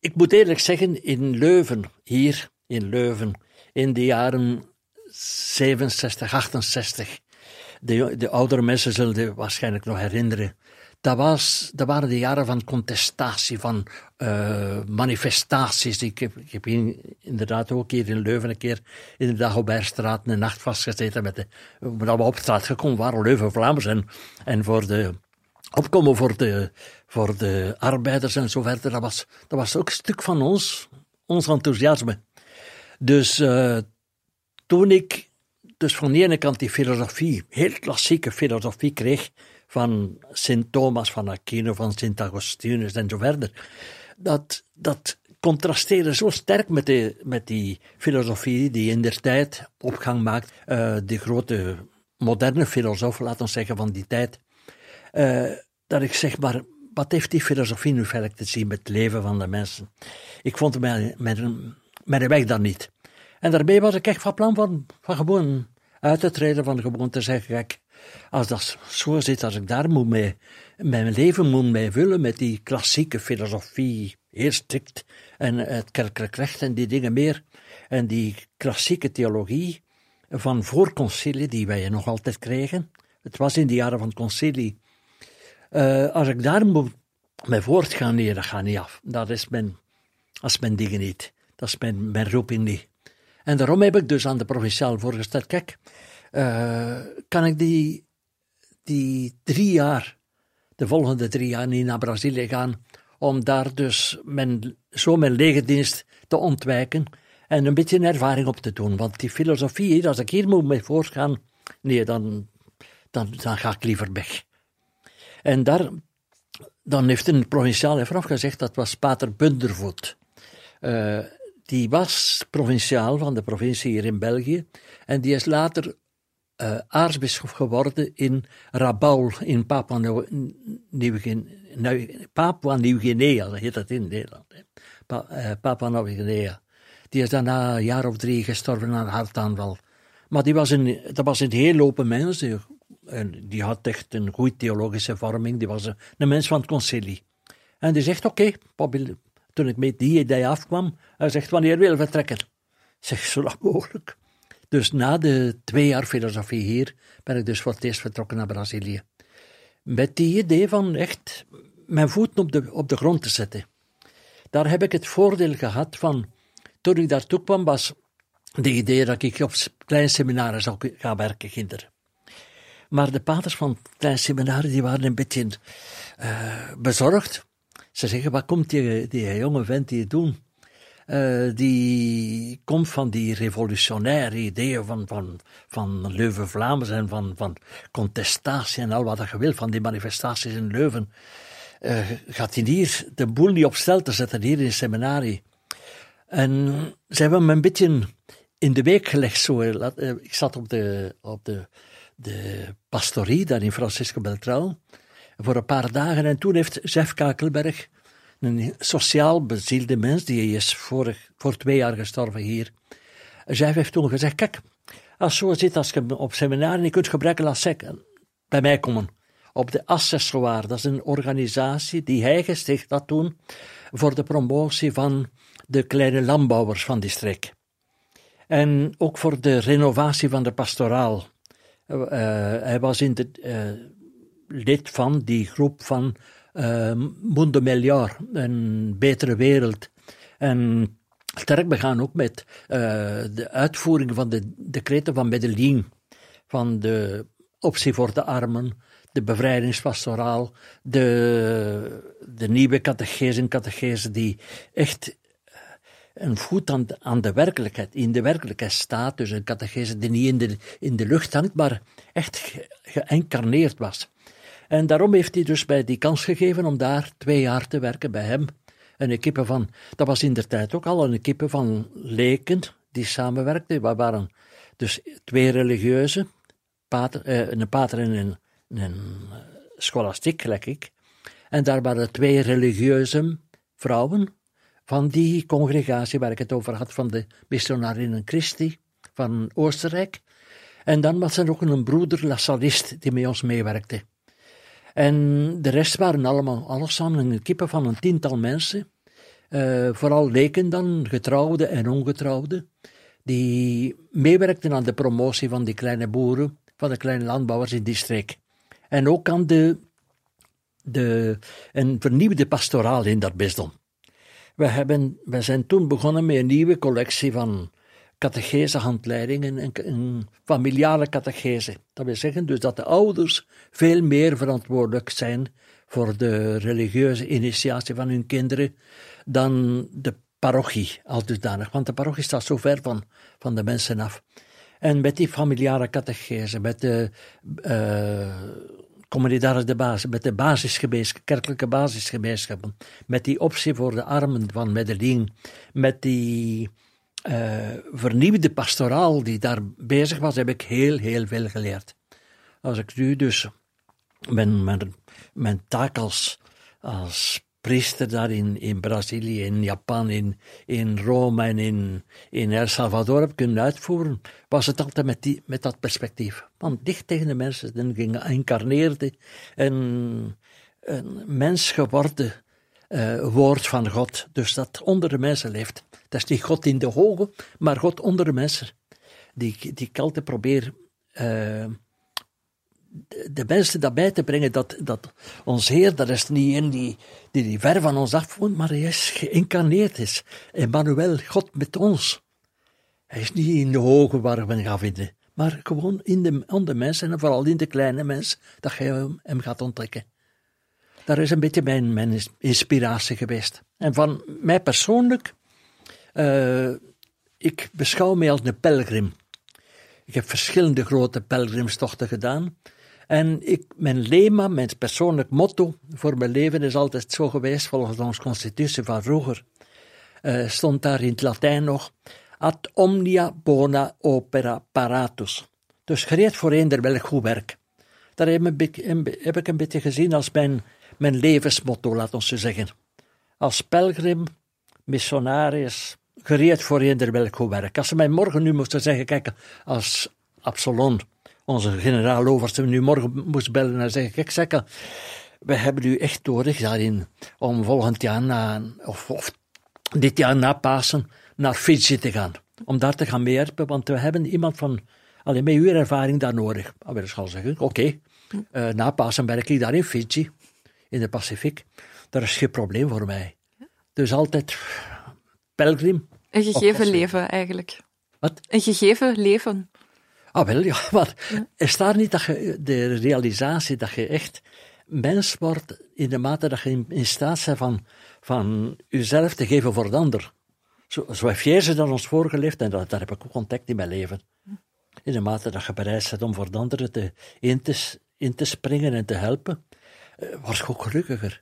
ik moet eerlijk zeggen, in Leuven, hier in Leuven, in de jaren zevenenzestig, achtenzestig, de, de oudere mensen zullen het waarschijnlijk nog herinneren, dat, was, dat waren de jaren van contestatie, van uh, manifestaties. Ik heb, ik heb hier inderdaad ook hier in Leuven een keer in de Dagobertstraat een nacht vastgezeten met de, dat we op straat gekomen waren, Leuven-Vlaams, en, en voor de opkomen voor de, voor de arbeiders en zo verder. Dat was, dat was ook een stuk van ons, ons enthousiasme. Dus uh, toen ik dus van de ene kant die filosofie, heel klassieke filosofie kreeg, van Sint Thomas van Aquino, van Sint Augustinus en zo verder, dat, dat contrasteerde zo sterk met, de, met die filosofie die in der tijd opgang maakt, uh, die grote moderne filosoof, laten we zeggen, van die tijd, uh, dat ik zeg, maar wat heeft die filosofie nu verder te zien met het leven van de mensen? Ik vond mijn, mijn, mijn weg dan niet. En daarbij was ik echt van plan van, van gewoon uit te treden, van gewoon te zeggen, kijk, als dat zo zit, als ik daar moet mee, mijn leven moet mee vullen met die klassieke filosofie, heel strikt, en het kerkelijk recht en die dingen meer, en die klassieke theologie van voor concilie, die wij nog altijd kregen, het was in de jaren van het concilie, uh, als ik daar moet mee voortgaan, nee, dat gaat niet af. Dat is mijn, dat is mijn ding niet. Dat is mijn, mijn roeping niet. En daarom heb ik dus aan de provinciaal voorgesteld, kijk, uh, kan ik die, die drie jaar, de volgende drie jaar niet naar Brazilië gaan, om daar dus mijn, zo mijn legerdienst te ontwijken en een beetje ervaring op te doen. Want die filosofie, als ik hier moet mee voortgaan, nee, dan, dan, dan ga ik liever weg. En daar, dan heeft een provinciaal even afgezegd, dat was pater Bundervoet. Uh, die was provinciaal van de provincie hier in België en die is later uh, aartsbisschop geworden in Rabaul, in Papua Nieuw-Guinea, dat heet dat in Nederland. Hè. Pa, uh, Papua Nieuw-Guinea. Die is daarna een jaar of drie gestorven aan een hartaanval. Maar die was een, dat was een heel open mens, die, en die had echt een goede theologische vorming, die was een, een mens van het concilie. En die zegt, oké, okay, toen ik met die idee afkwam, hij zegt, wanneer wil je vertrekken? Ik zeg, zo lang mogelijk. Dus na de twee jaar filosofie hier, ben ik dus voor het eerst vertrokken naar Brazilië. Met die idee van echt mijn voeten op de, op de grond te zetten. Daar heb ik het voordeel gehad van, toen ik daartoe kwam, was de idee dat ik op klein seminarie zou gaan werken, kinderen. Maar de paters van het klein seminarie, die waren een beetje uh, bezorgd. Ze zeggen, wat komt die, die jonge vent hier doen? Uh, die komt van die revolutionaire ideeën van, van, van Leuven-Vlaams en van, van contestatie en al wat je wil, van die manifestaties in Leuven. Uh, gaat hij hier de boel niet op stel te zetten, hier in het seminarie? En ze hebben me een beetje in de week gelegd. Zo. Ik zat op de, op de, de pastorie, daar in Francisco Beltrão, voor een paar dagen. En toen heeft Jeff Kakelberg, een sociaal bezielde mens, die is vorig, voor twee jaar gestorven hier. Jeff heeft toen gezegd, kijk, als zo zit, als je op seminarie kunt gebruiken, laat sec, bij mij komen. Op de Assessoir, dat is een organisatie die hij gesticht had toen, voor de promotie van de kleine landbouwers van die streek. En ook voor de renovatie van de pastoraal. Uh, hij was in de, uh, lid van die groep van uh, Mundo Melhor, een betere wereld. En sterk begaan ook met uh, de uitvoering van de decreten van Medellin, van de optie voor de armen, de bevrijdingspastoraal, de, de nieuwe catechese en catechese die echt een voet aan de, aan de werkelijkheid, in de werkelijkheid staat, dus een catechese die niet in de, in de lucht hangt, maar echt ge, geïncarneerd was. En daarom heeft hij dus bij die kans gegeven om daar twee jaar te werken bij hem. Een equipe van, dat was in der tijd ook al een equipe van leken die samenwerkten. We waren dus twee religieuzen, pater, eh, een pater en een, een scholastiek, gelijk ik. En daar waren twee religieuze vrouwen van die congregatie waar ik het over had, van de missionarinnen Christi van Oostenrijk. En dan was er ook een broeder Lassalist die met ons meewerkte. En de rest waren allemaal, alles samen een equipe van een tiental mensen. uh, vooral leken dan, getrouwden en ongetrouwden, die meewerkten aan de promotie van die kleine boeren, van de kleine landbouwers in die streek. En ook aan de, de een vernieuwde pastoraal in dat bisdom. We, hebben, we zijn toen begonnen met een nieuwe collectie van catechesehandleidingen en een familiale catechese. Dat wil zeggen dus dat de ouders veel meer verantwoordelijk zijn voor de religieuze initiatie van hun kinderen dan de parochie als dusdanig. Want de parochie staat zo ver van, van de mensen af. En met die familiale catechese, met de uh, communitaris de basis, met de basisgemeenschappen, kerkelijke basisgemeenschappen, met die optie voor de armen van Medellin, met die uh, vernieuwde pastoraal die daar bezig was, heb ik heel, heel veel geleerd. Als ik nu dus mijn, mijn, mijn taak als, als priester daar in, in Brazilië, in Japan, in, in Rome en in, in El Salvador heb kunnen uitvoeren, was het altijd met, die, met dat perspectief. Want dicht tegen de mensen, dan geïncarneerde een, een mens geworden uh, woord van God. Dus dat onder de mensen leeft. Dat is niet God in de hoge, maar God onder de mensen. Die, die ik altijd probeer uh, de, de mensen daarbij te brengen dat, dat ons Heer, dat is niet een die, die, die ver van ons af woont, maar hij is geïncarneerd is. Emmanuel, God met ons. Hij is niet in de hoge waar we hem gaan vinden, maar gewoon in de, onder de mensen en vooral in de kleine mens, dat je hem, hem gaat ontdekken. Dat is een beetje mijn, mijn inspiratie geweest. En van mij persoonlijk, uh, ik beschouw mij als een pelgrim. Ik heb verschillende grote pelgrimstochten gedaan. En ik, mijn lema, mijn persoonlijk motto voor mijn leven is altijd zo geweest, volgens onze constitutie van vroeger, uh, stond daar in het Latijn nog, ad omnia bona opera paratus. Dus gereed voor eender welk goed werk. Dat heb, heb ik een beetje gezien als mijn, mijn levensmotto, laat ons zo zeggen. Als pelgrim, missionaris, gereed voor eender welk goed werk. Als ze mij morgen nu moesten zeggen, kijk, als Absalon, onze generaal-overste, nu morgen moest bellen en zeggen, kijk, Zekke, we hebben u echt nodig daarin om volgend jaar na, of, of dit jaar na Pasen naar Fiji te gaan. Om daar te gaan meehelpen, want we hebben iemand van, alleen met uw ervaring daar nodig. Dan wil ik al zeggen, oké, okay, uh, na Pasen werk ik daar in Fiji, in de Pacific. Daar is geen probleem voor mij. Dus altijd pelgrim. Een gegeven leven, eigenlijk. Wat? Een gegeven leven. Ah, wel, ja, maar ja. Is daar niet dat je, de realisatie dat je echt mens wordt in de mate dat je in, in staat bent van, van jezelf te geven voor de ander. Zo, zo heeft Jezus dat ons voorgeleefd en dat, dat heb ik ook ontdekt in mijn leven. In de mate dat je bereid bent om voor de anderen te, in, te, in te springen en te helpen, uh, word je ook gelukkiger.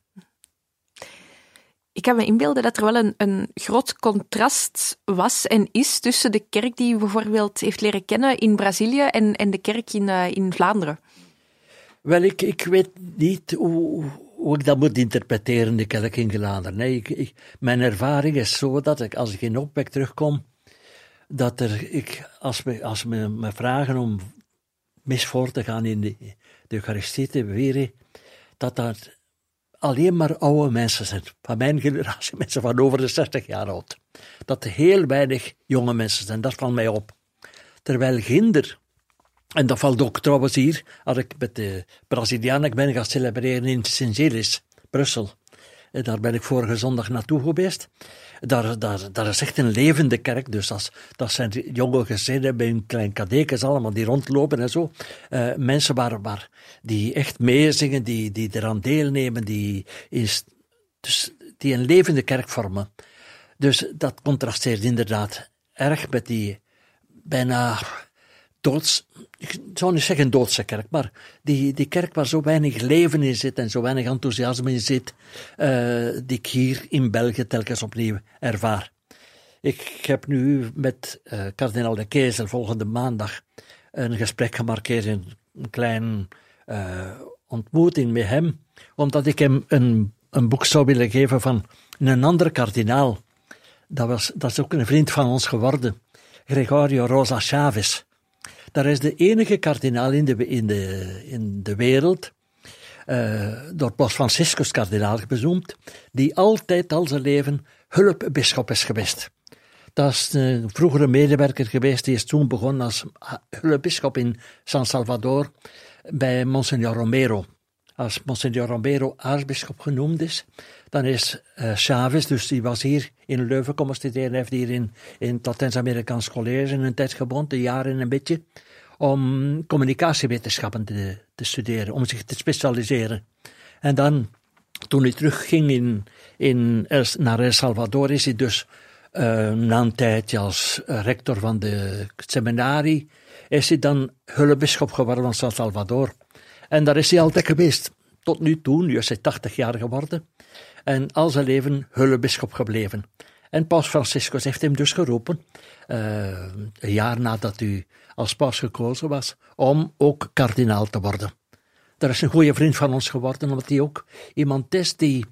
Ik kan me inbeelden dat er wel een, een groot contrast was en is tussen de kerk die u bijvoorbeeld heeft leren kennen in Brazilië en, en de kerk in, uh, in Vlaanderen. Wel, ik, ik weet niet hoe, hoe ik dat moet interpreteren, de kerk in Vlaanderen. Nee, ik, ik, mijn ervaring is zo dat ik, als ik in Opwek terugkom, dat er, ik, als we, als we me vragen om mis voor te gaan in de, de Eucharistie te beweren, dat dat alleen maar oude mensen zijn. Van mijn generatie, mensen van over de zestig jaar oud. Dat er heel weinig jonge mensen zijn, dat valt mij op. Terwijl ginder, en dat valt ook trouwens hier, als ik met de Brazilianen ik ben gaan celebreren in Sint-Gilles, Brussel. En daar ben ik vorige zondag naartoe geweest. Daar, daar, daar is echt een levende kerk, dus dat, dat zijn jonge gezinnen met hun klein kadekens allemaal die rondlopen en zo. Uh, mensen waar, waar, die echt meezingen, die, die eraan deelnemen, die, is, dus, die een levende kerk vormen. Dus dat contrasteert inderdaad erg met die bijna doods, ik zou niet zeggen doodse kerk, maar die, die kerk waar zo weinig leven in zit en zo weinig enthousiasme in zit, uh, die ik hier in België telkens opnieuw ervaar. Ik heb nu met uh, kardinaal de Kezel volgende maandag een gesprek gemarkeerd, een, een klein uh, ontmoeting met hem, omdat ik hem een, een boek zou willen geven van een andere kardinaal. Dat, was, dat is ook een vriend van ons geworden, Gregorio Rosa Chavez. Dat is de enige kardinaal in de, in de, in de wereld, uh, door Paus Franciscus kardinaal bezoomd, die altijd al zijn leven hulpbisschop is geweest. Dat is een vroegere medewerker geweest, die is toen begonnen als hulpbisschop in San Salvador bij Monsignor Romero. Als Monsignor Romero aartsbisschop genoemd is, dan is uh, Chavez, dus die was hier in Leuven komen studeren, heeft hier in, in het Latijns-Amerikaans college een tijd gewoond, een jaar en een beetje, om communicatiewetenschappen te, te studeren, om zich te specialiseren. En dan, toen hij terugging in, in El, naar El Salvador, is hij dus uh, na een tijdje als rector van de seminarie, is hij dan hulpbisschop geworden van San Salvador. En daar is hij altijd geweest, tot nu toe, nu is hij tachtig jaar geworden, en al zijn leven hulpbisschop gebleven. En paus Franciscus heeft hem dus geroepen, uh, een jaar nadat hij als paus gekozen was, om ook kardinaal te worden. Dat is een goede vriend van ons geworden, omdat hij ook iemand is die,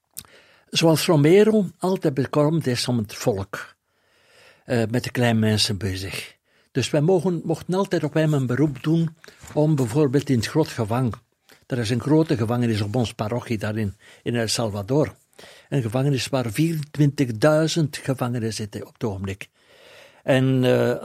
zoals Romero, altijd bekommerd is om het volk, uh, met de kleine mensen bezig. Dus wij mogen, mochten altijd op hem een beroep doen om bijvoorbeeld in het groot gevang. Er is een grote gevangenis op onze parochie daar in, in El Salvador. Een gevangenis waar vierentwintigduizend gevangenen zitten op het ogenblik. En uh,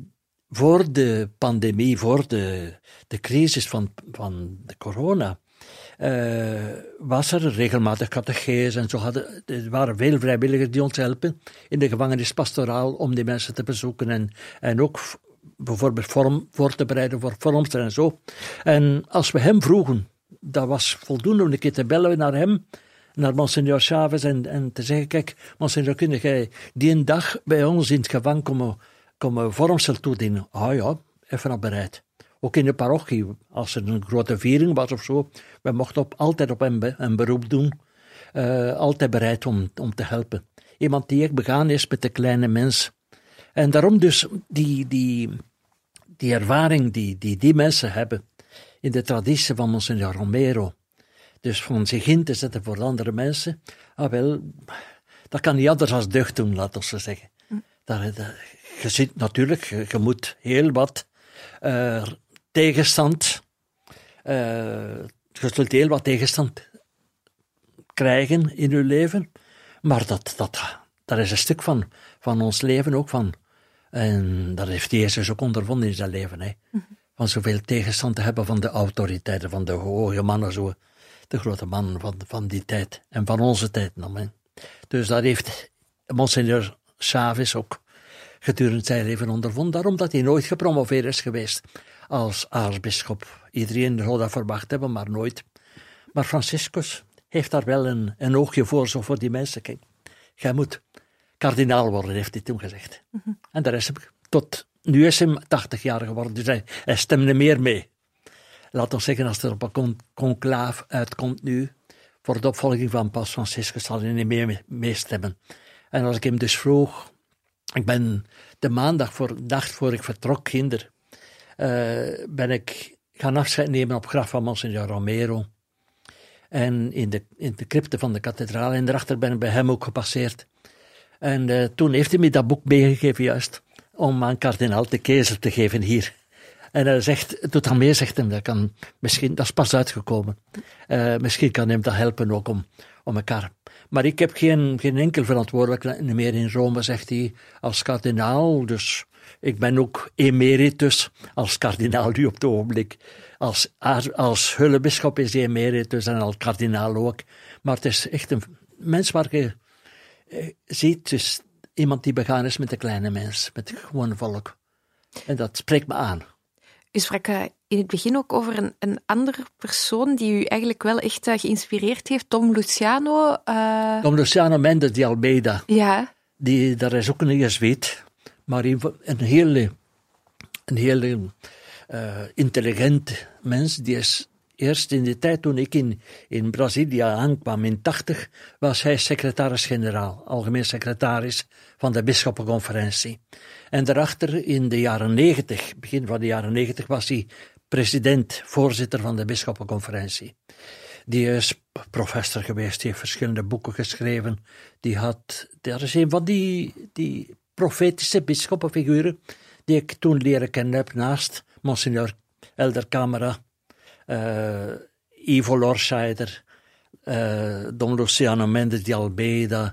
voor de pandemie, voor de, de crisis van, van de corona, uh, was er regelmatig catechese en zo hadden, er waren veel vrijwilligers die ons helpen in de gevangenis pastoraal om die mensen te bezoeken en, en ook bijvoorbeeld vorm voor te bereiden voor vormster en zo. En als we hem vroegen, dat was voldoende om een keer te bellen naar hem, naar Monsignor Chavez en, en te zeggen, kijk, Monsignor, kun jij die een dag bij ons in het gevangen komen, komen vormsel toedienen? Ah ja, even op bereid. Ook in de parochie, als er een grote viering was of zo, we mochten op, altijd op hem een beroep doen, uh, altijd bereid om, om te helpen. Iemand die echt begaan is met de kleine mens. En daarom dus die, die, die ervaring die, die die mensen hebben in de traditie van Monsignor Romero, dus van zich in te zetten voor andere mensen, ah wel, dat kan niet anders dan deugd doen, laten we zo zeggen. Dat, dat, je ziet natuurlijk, je, je moet heel wat uh, tegenstand, uh, je zult heel wat tegenstand krijgen in je leven, maar dat, dat, dat is een stuk van, van ons leven ook van, en dat heeft Jezus ook ondervonden in zijn leven, hè. Mm-hmm. Van zoveel tegenstand te hebben van de autoriteiten, van de hoge mannen, zo, de grote mannen van, van die tijd en van onze tijd. Nou, dus dat heeft Monsignor Chavez ook gedurende zijn leven ondervonden, daarom dat hij nooit gepromoveerd is geweest als aartsbisschop. Iedereen zou dat verwacht hebben, maar nooit. Maar Franciscus heeft daar wel een, een oogje voor, zo voor die mensen. Kijk, jij moet kardinaal worden, heeft hij toen gezegd. Mm-hmm. En daar is hem tot, nu is hij tachtig jaar geworden, dus hij, hij stemde meer mee. Laat ons zeggen, als er op een con- conclaaf uitkomt nu, voor de opvolging van paus Franciscus zal hij niet meer meestemmen. En als ik hem dus vroeg, ik ben de maandag voor de dag voor ik vertrok, kinder, uh, ben ik gaan afscheid nemen op het graf van Monsignor Romero. En in de, in de crypte van de kathedraal, en daarachter ben ik bij hem ook gepasseerd. En uh, toen heeft hij me dat boek meegegeven, juist, om aan kardinaal de Keizer te geven hier. En hij zegt, doet dan mee, zegt hem, dat kan misschien, dat is pas uitgekomen. Uh, misschien kan hem dat helpen ook om, om elkaar. Maar ik heb geen, geen enkel verantwoordelijkheid meer in Rome, zegt hij, als kardinaal. Dus ik ben ook emeritus als kardinaal nu op het ogenblik. Als, als hulpbisschop is hij emeritus en als kardinaal ook. Maar het is echt een mens waar je eh, ziet, dus iemand die begaan is met de kleine mens, met het gewone volk. En dat spreekt me aan. U sprak uh, in het begin ook over een, een andere persoon die u eigenlijk wel echt uh, geïnspireerd heeft, Dom Luciano. Uh... Dom Luciano Mendes de Almeida. Ja. Die, daar is ook een Jezuïet, maar een hele, een hele uh, intelligent mens. Die is eerst in de tijd toen ik in, in Brazilië aankwam, in tachtig, was hij secretaris-generaal, algemeen secretaris van de bisschoppenconferentie. En daarachter in de jaren negentig, begin van de jaren negentig, was hij president, voorzitter van de bisschoppenconferentie. Die is professor geweest, die heeft verschillende boeken geschreven. Die had, dat is een van die, die profetische bisschoppenfiguren die ik toen leren kennen heb, naast Monsignor Elder Camera, uh, Ivo Lorscheider, uh, Dom Luciano Mendes de Almeida,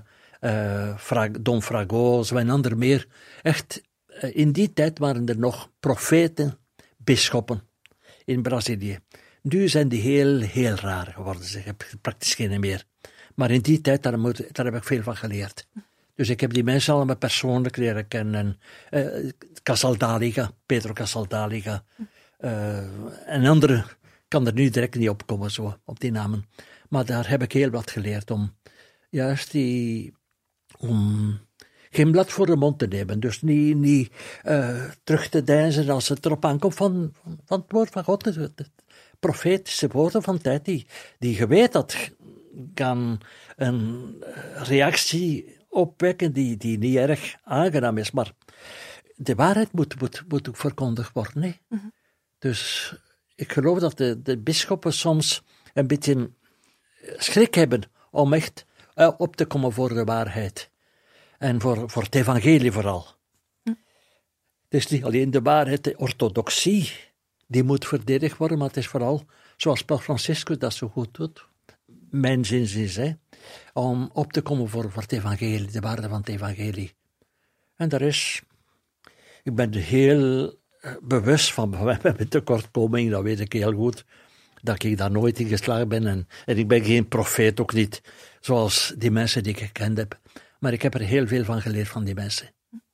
uh, Fra- Don Fragoso en ander meer. Echt, uh, in die tijd waren er nog profeten, bisschoppen in Brazilië. Nu zijn die heel, heel raar geworden. Zeg. Ik heb praktisch geen meer. Maar in die tijd, daar, moet, daar heb ik veel van geleerd. Dus ik heb die mensen allemaal persoonlijk leren kennen. Uh, Casaldaliga, Pedro Casaldaliga. Uh, en anderen kan er nu direct niet opkomen, zo, op die namen. Maar daar heb ik heel wat geleerd om juist die... om geen blad voor de mond te nemen. Dus niet, niet uh, terug te deinzen als het erop aankomt van, van het woord van God. Het, het profetische woorden van tijd, die, die je weet dat kan een reactie opwekken die, die niet erg aangenaam is. Maar de waarheid moet, moet, moet ook verkondigd worden. Nee? Mm-hmm. Dus ik geloof dat de, de bisschoppen soms een beetje schrik hebben om echt uh, op te komen voor de waarheid. En voor, voor het evangelie vooral. Hm. Het is niet alleen de waarheid, de orthodoxie, die moet verdedigd worden, maar het is vooral, zoals Paus Franciscus dat zo goed doet, mijn zin is, hè, om op te komen voor, voor het evangelie, de waarde van het evangelie. En daar is, ik ben er heel bewust van, mijn tekortkoming, dat weet ik heel goed, dat ik daar nooit in geslaagd ben. En, en ik ben geen profeet, ook niet, zoals die mensen die ik gekend heb. Maar ik heb er heel veel van geleerd van die mensen.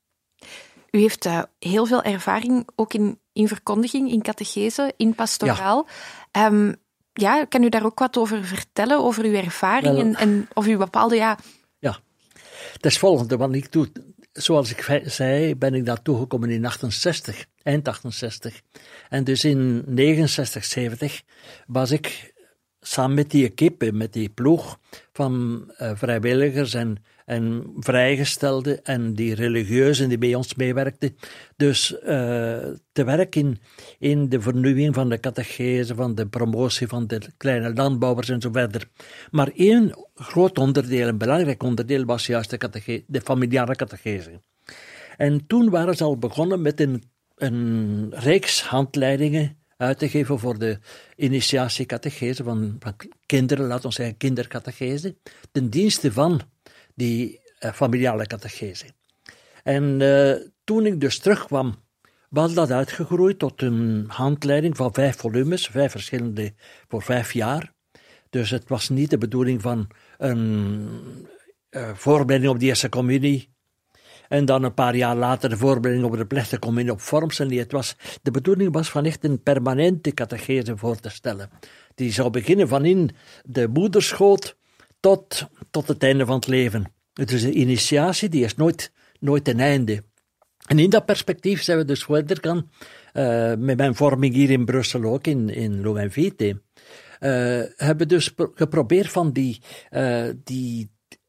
U heeft uh, heel veel ervaring, ook in, in verkondiging, in catechese, in pastoraal. Ja. Um, ja, kan u daar ook wat over vertellen, over uw ervaring Wel, en, en of u bepaalde... Ja, ja. Het is het volgende wat ik doe. Zoals ik zei, ben ik daartoe gekomen in achtenzestig, eind achtenzestig. En dus in negenenzestig, zeventig was ik samen met die equipe, met die ploeg van uh, vrijwilligers en, en vrijgestelden en die religieuzen die bij ons meewerkten. Dus uh, te werk in, in de vernieuwing van de catechese, van de promotie van de kleine landbouwers en zo verder. Maar één groot onderdeel, een belangrijk onderdeel, was juist de, catechese, de familiale catechese. En toen waren ze al begonnen met een, een reeks handleidingen uit te geven voor de initiatiecatechese van, van kinderen, laten we zeggen kindercatechese, ten dienste van die uh, familiale catechese. En uh, toen ik dus terugkwam, was dat uitgegroeid tot een handleiding van vijf volumes, vijf verschillende voor vijf jaar. Dus het was niet de bedoeling van een uh, voorbereiding op de eerste communie, en dan een paar jaar later de voorbereiding op de plechtige communie op Vormsel. Het was, de bedoeling was van echt een permanente catechese voor te stellen. Die zou beginnen van in de moederschoot tot, tot het einde van het leven. Dus de initiatie die is nooit, nooit een einde. En in dat perspectief zijn we dus verder gaan, uh, met mijn vorming hier in Brussel ook, in, in Louvain-Vite, uh, hebben dus pro- geprobeerd van die, uh, die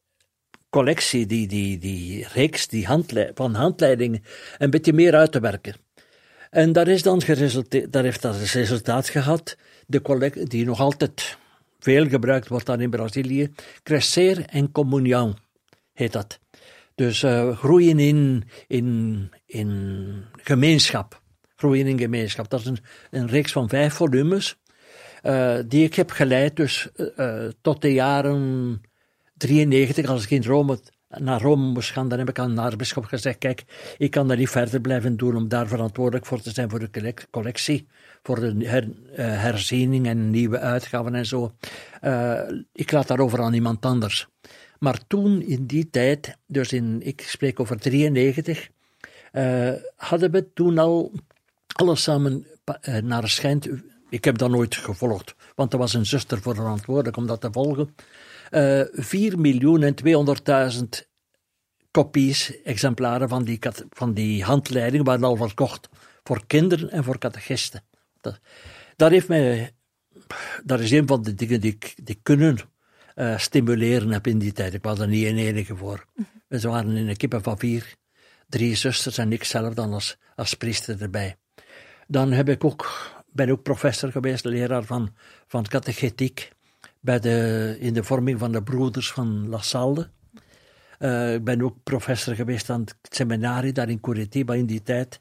collectie, die, die, die reeks die handle- van handleidingen, een beetje meer uit te werken. En dat, is dan geresulteerd, dat heeft dat resultaat gehad, de collect- die nog altijd veel gebruikt wordt dan in Brazilië, Crescer en Comunião heet dat. Dus uh, groeien in, in, in gemeenschap. Groeien in gemeenschap. Dat is een, een reeks van vijf volumes, uh, die ik heb geleid dus uh, tot de jaren drieënnegentig, als ik in Rome, naar Rome moest gaan, dan heb ik aan de bisschop gezegd, kijk, ik kan dat niet verder blijven doen om daar verantwoordelijk voor te zijn voor de collectie, voor de her, uh, herziening en nieuwe uitgaven en zo. Uh, ik laat daarover aan iemand anders. Maar toen, in die tijd, dus in, ik spreek over drieënnegentig, uh, hadden we toen al alles samen uh, naar schijnt. Ik heb dat nooit gevolgd, want er was een zuster voor verantwoordelijk om dat te volgen. Uh, vier miljoen en tweehonderdduizend kopies, exemplaren van die, van die handleiding waren al verkocht voor kinderen en voor catechisten. Dat, dat, heeft mij, dat is een van de dingen die ik die kunnen uh, stimuleren heb in die tijd. Ik was er niet een enige voor. Mm-hmm. We waren in een equipe van vier, drie zusters en ik zelf dan als, als priester erbij. Dan heb ik ook, ben ik ook professor geweest, leraar van, van catechetiek. Bij de, in de vorming van de broeders van La Salle. Uh, ik ben ook professor geweest aan het seminarie daar in Curitiba in die tijd.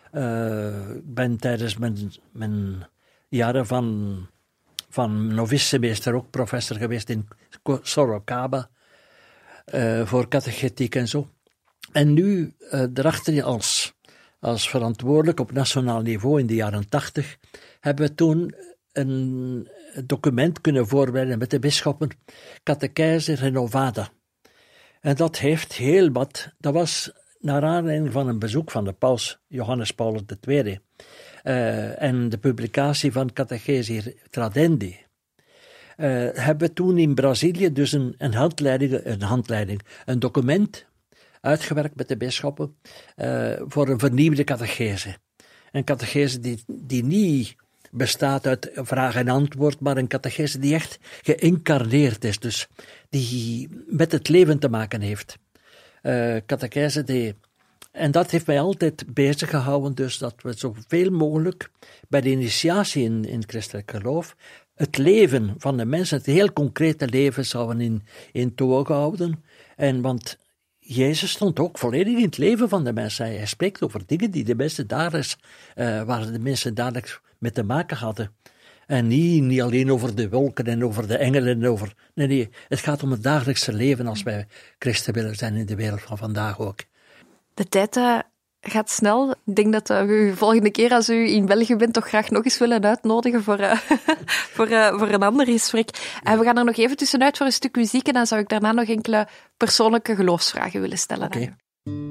Uh, ik ben tijdens mijn, mijn jaren van, van novicemeester ook professor geweest in Sorocaba. uh, voor catechetiek en zo. En nu, uh, daarachter als, als verantwoordelijk op nationaal niveau in de jaren tachtig, hebben we toen een document kunnen voorbereiden met de bisschoppen, Catechese Renovada. En dat heeft heel wat, dat was naar aanleiding van een bezoek van de paus Johannes Paulus de Tweede uh, en de publicatie van Catechesi Tradendi. Uh, hebben we toen in Brazilië dus een, een, handleiding, een handleiding, een document uitgewerkt met de bisschoppen uh, voor een vernieuwde catechese. Een catechese die, die niet bestaat uit vraag en antwoord, maar een catechese die echt geïncarneerd is, dus die met het leven te maken heeft. Uh, catechese die... En dat heeft mij altijd bezig gehouden, dus dat we zoveel mogelijk bij de initiatie in, in christelijk geloof het leven van de mensen, het heel concrete leven, zouden in, in toog houden. En want Jezus stond ook volledig in het leven van de mensen. Hij spreekt over dingen die de mensen dagelijks, uh, waar de mensen dagelijks mee te maken hadden. En niet, niet alleen over de wolken en over de engelen. En over, nee, nee, het gaat om het dagelijkse leven als wij christen willen zijn in de wereld van vandaag ook. De tijd uh, gaat snel. Ik denk dat uh, we u volgende keer als u in België bent toch graag nog eens willen uitnodigen voor, uh, voor, uh, voor een ander gesprek. Uh, we gaan er nog even tussenuit voor een stuk muziek en dan zou ik daarna nog enkele persoonlijke geloofsvragen willen stellen. Oké. Okay.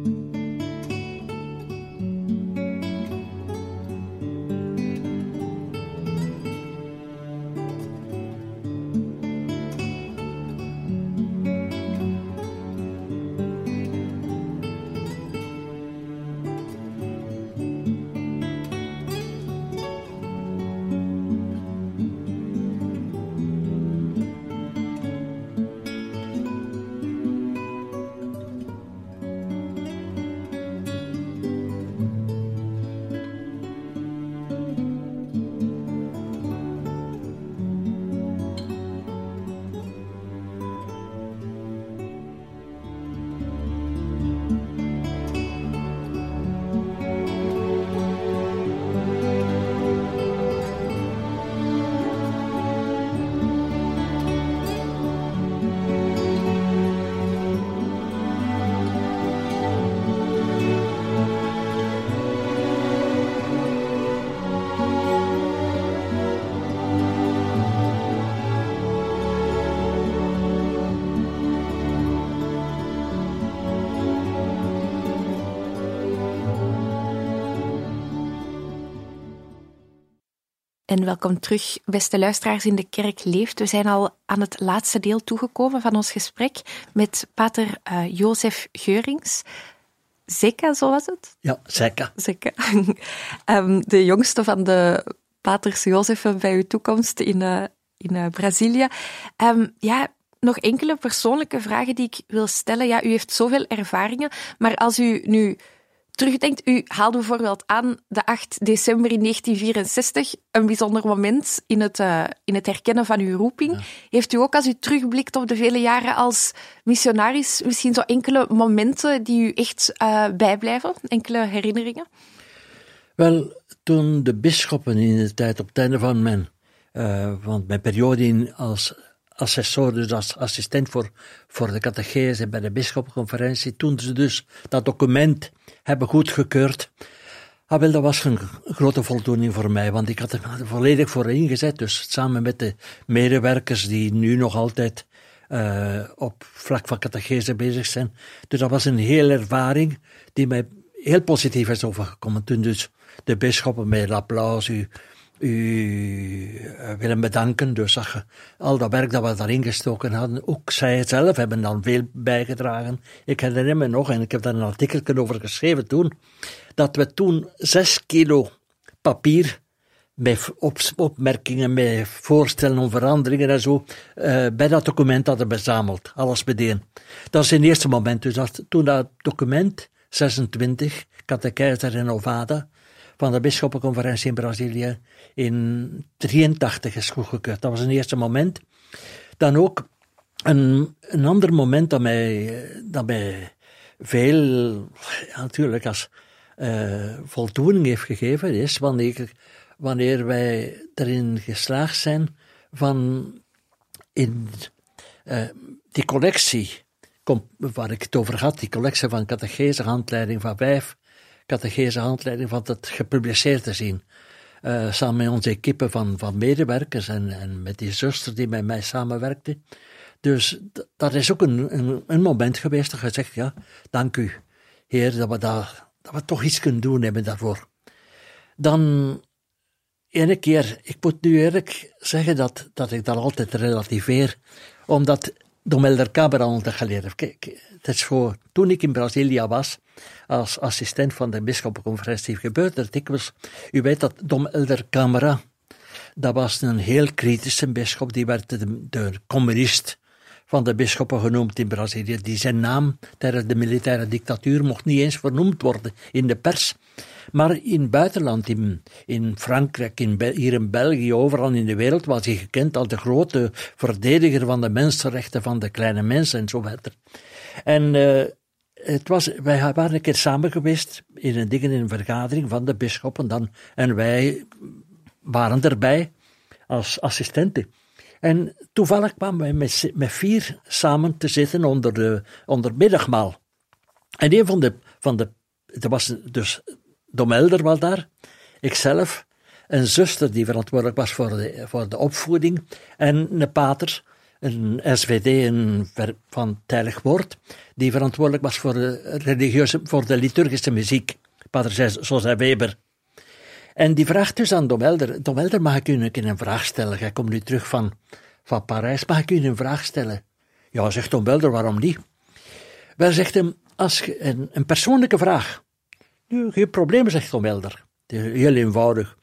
En welkom terug, beste luisteraars in De Kerk Leeft. We zijn al aan het laatste deel toegekomen van ons gesprek met pater uh, Jozef Geurings. Zeka, zo was het? Ja, Zeka. Zeka. um, de jongste van de paters Jozefen bij uw toekomst in, uh, in uh, Brazilië. Um, ja, nog enkele persoonlijke vragen die ik wil stellen. Ja, u heeft zoveel ervaringen, maar als u nu terugdenkt, u haalde bijvoorbeeld aan de acht december in negentien vierenzestig, een bijzonder moment in het, uh, in het herkennen van uw roeping. Ja. Heeft u ook, als u terugblikt op de vele jaren als missionaris, misschien zo enkele momenten die u echt uh, bijblijven, enkele herinneringen? Wel, toen de bisschoppen in de tijd, op het einde van mijn, uh, van mijn periode in als assessor, dus als assistent voor, voor de catechese bij de bisschoppenconferentie, toen ze dus dat document hebben goedgekeurd. Ah, wel, dat was een grote voldoening voor mij, want ik had er volledig voor ingezet, dus samen met de medewerkers die nu nog altijd uh, op vlak van catechese bezig zijn. Dus dat was een hele ervaring die mij heel positief is overgekomen. Toen dus de bisschoppen met applaus u, u willen bedanken, dus ach, al dat werk dat we daarin gestoken hadden, ook zij zelf hebben dan veel bijgedragen. Ik herinner me nog, en ik heb daar een artikel over geschreven toen, dat we toen zes kilo papier met op, opmerkingen, met voorstellen om veranderingen en zo, uh, bij dat document hadden verzameld. Alles meteen. Dat is het eerste moment. Dus dat, toen dat document, zesentwintig, Catechese Renovada, van de bisschoppenconferentie in Brazilië, in drieëntachtig is goedgekeurd. Dat was een eerste moment. Dan ook een, een ander moment dat mij, dat mij veel, ja, natuurlijk, als uh, voldoening heeft gegeven, is wanneer, wanneer wij erin geslaagd zijn van in uh, die collectie waar ik het over had, die collectie van catechese, handleiding van vijf, catechese, handleiding van het gepubliceerd te zien. Uh, samen met onze equipe van, van medewerkers en, en met die zuster die met mij samenwerkte. Dus d- dat is ook een, een, een moment geweest dat je zegt, ja, dank u, Heer, dat we, dat, dat we toch iets kunnen doen hebben daarvoor. Dan, ene keer, ik moet nu eerlijk zeggen dat, dat ik dat altijd relativeer, omdat Dom Elder Cabral dat geleerd heb. Kijk, het is voor, toen ik in Brazilia was, als assistent van de bisschoppenconferentie, gebeurde er dikwijls. U weet dat Dom Elder Camara, dat was een heel kritische bisschop, die werd de, de communist van de bisschoppen genoemd in Brazilië. Die zijn naam tijdens de militaire dictatuur mocht niet eens vernoemd worden in de pers. Maar in het buitenland, in, in Frankrijk, in Be- hier in België, overal in de wereld, was hij gekend als de grote verdediger van de mensenrechten van de kleine mensen en zo verder. En uh, het was, wij waren een keer samen geweest in een, ding, in een vergadering van de bisschoppen dan, en wij waren erbij als assistenten. En toevallig kwamen wij met, met vier samen te zitten onder, de, onder middagmaal. En een van de, van de, er was dus Dom Elder was daar, ikzelf, een zuster die verantwoordelijk was voor de, voor de opvoeding, en een pater, een S V D een ver, van Teilig Woord, die verantwoordelijk was voor de, religieuze, voor de liturgische muziek, pater José Weber. En die vraagt dus aan Dom Elder, Dom Elder, mag ik u een keer een vraag stellen? Jij komt nu terug van, van Parijs, mag ik u een vraag stellen? Ja, zegt Dom Elder, waarom niet? Wel, zegt hem, als je, een, een persoonlijke vraag. Nu, geen probleem, zegt Dom Elder. Heel eenvoudig.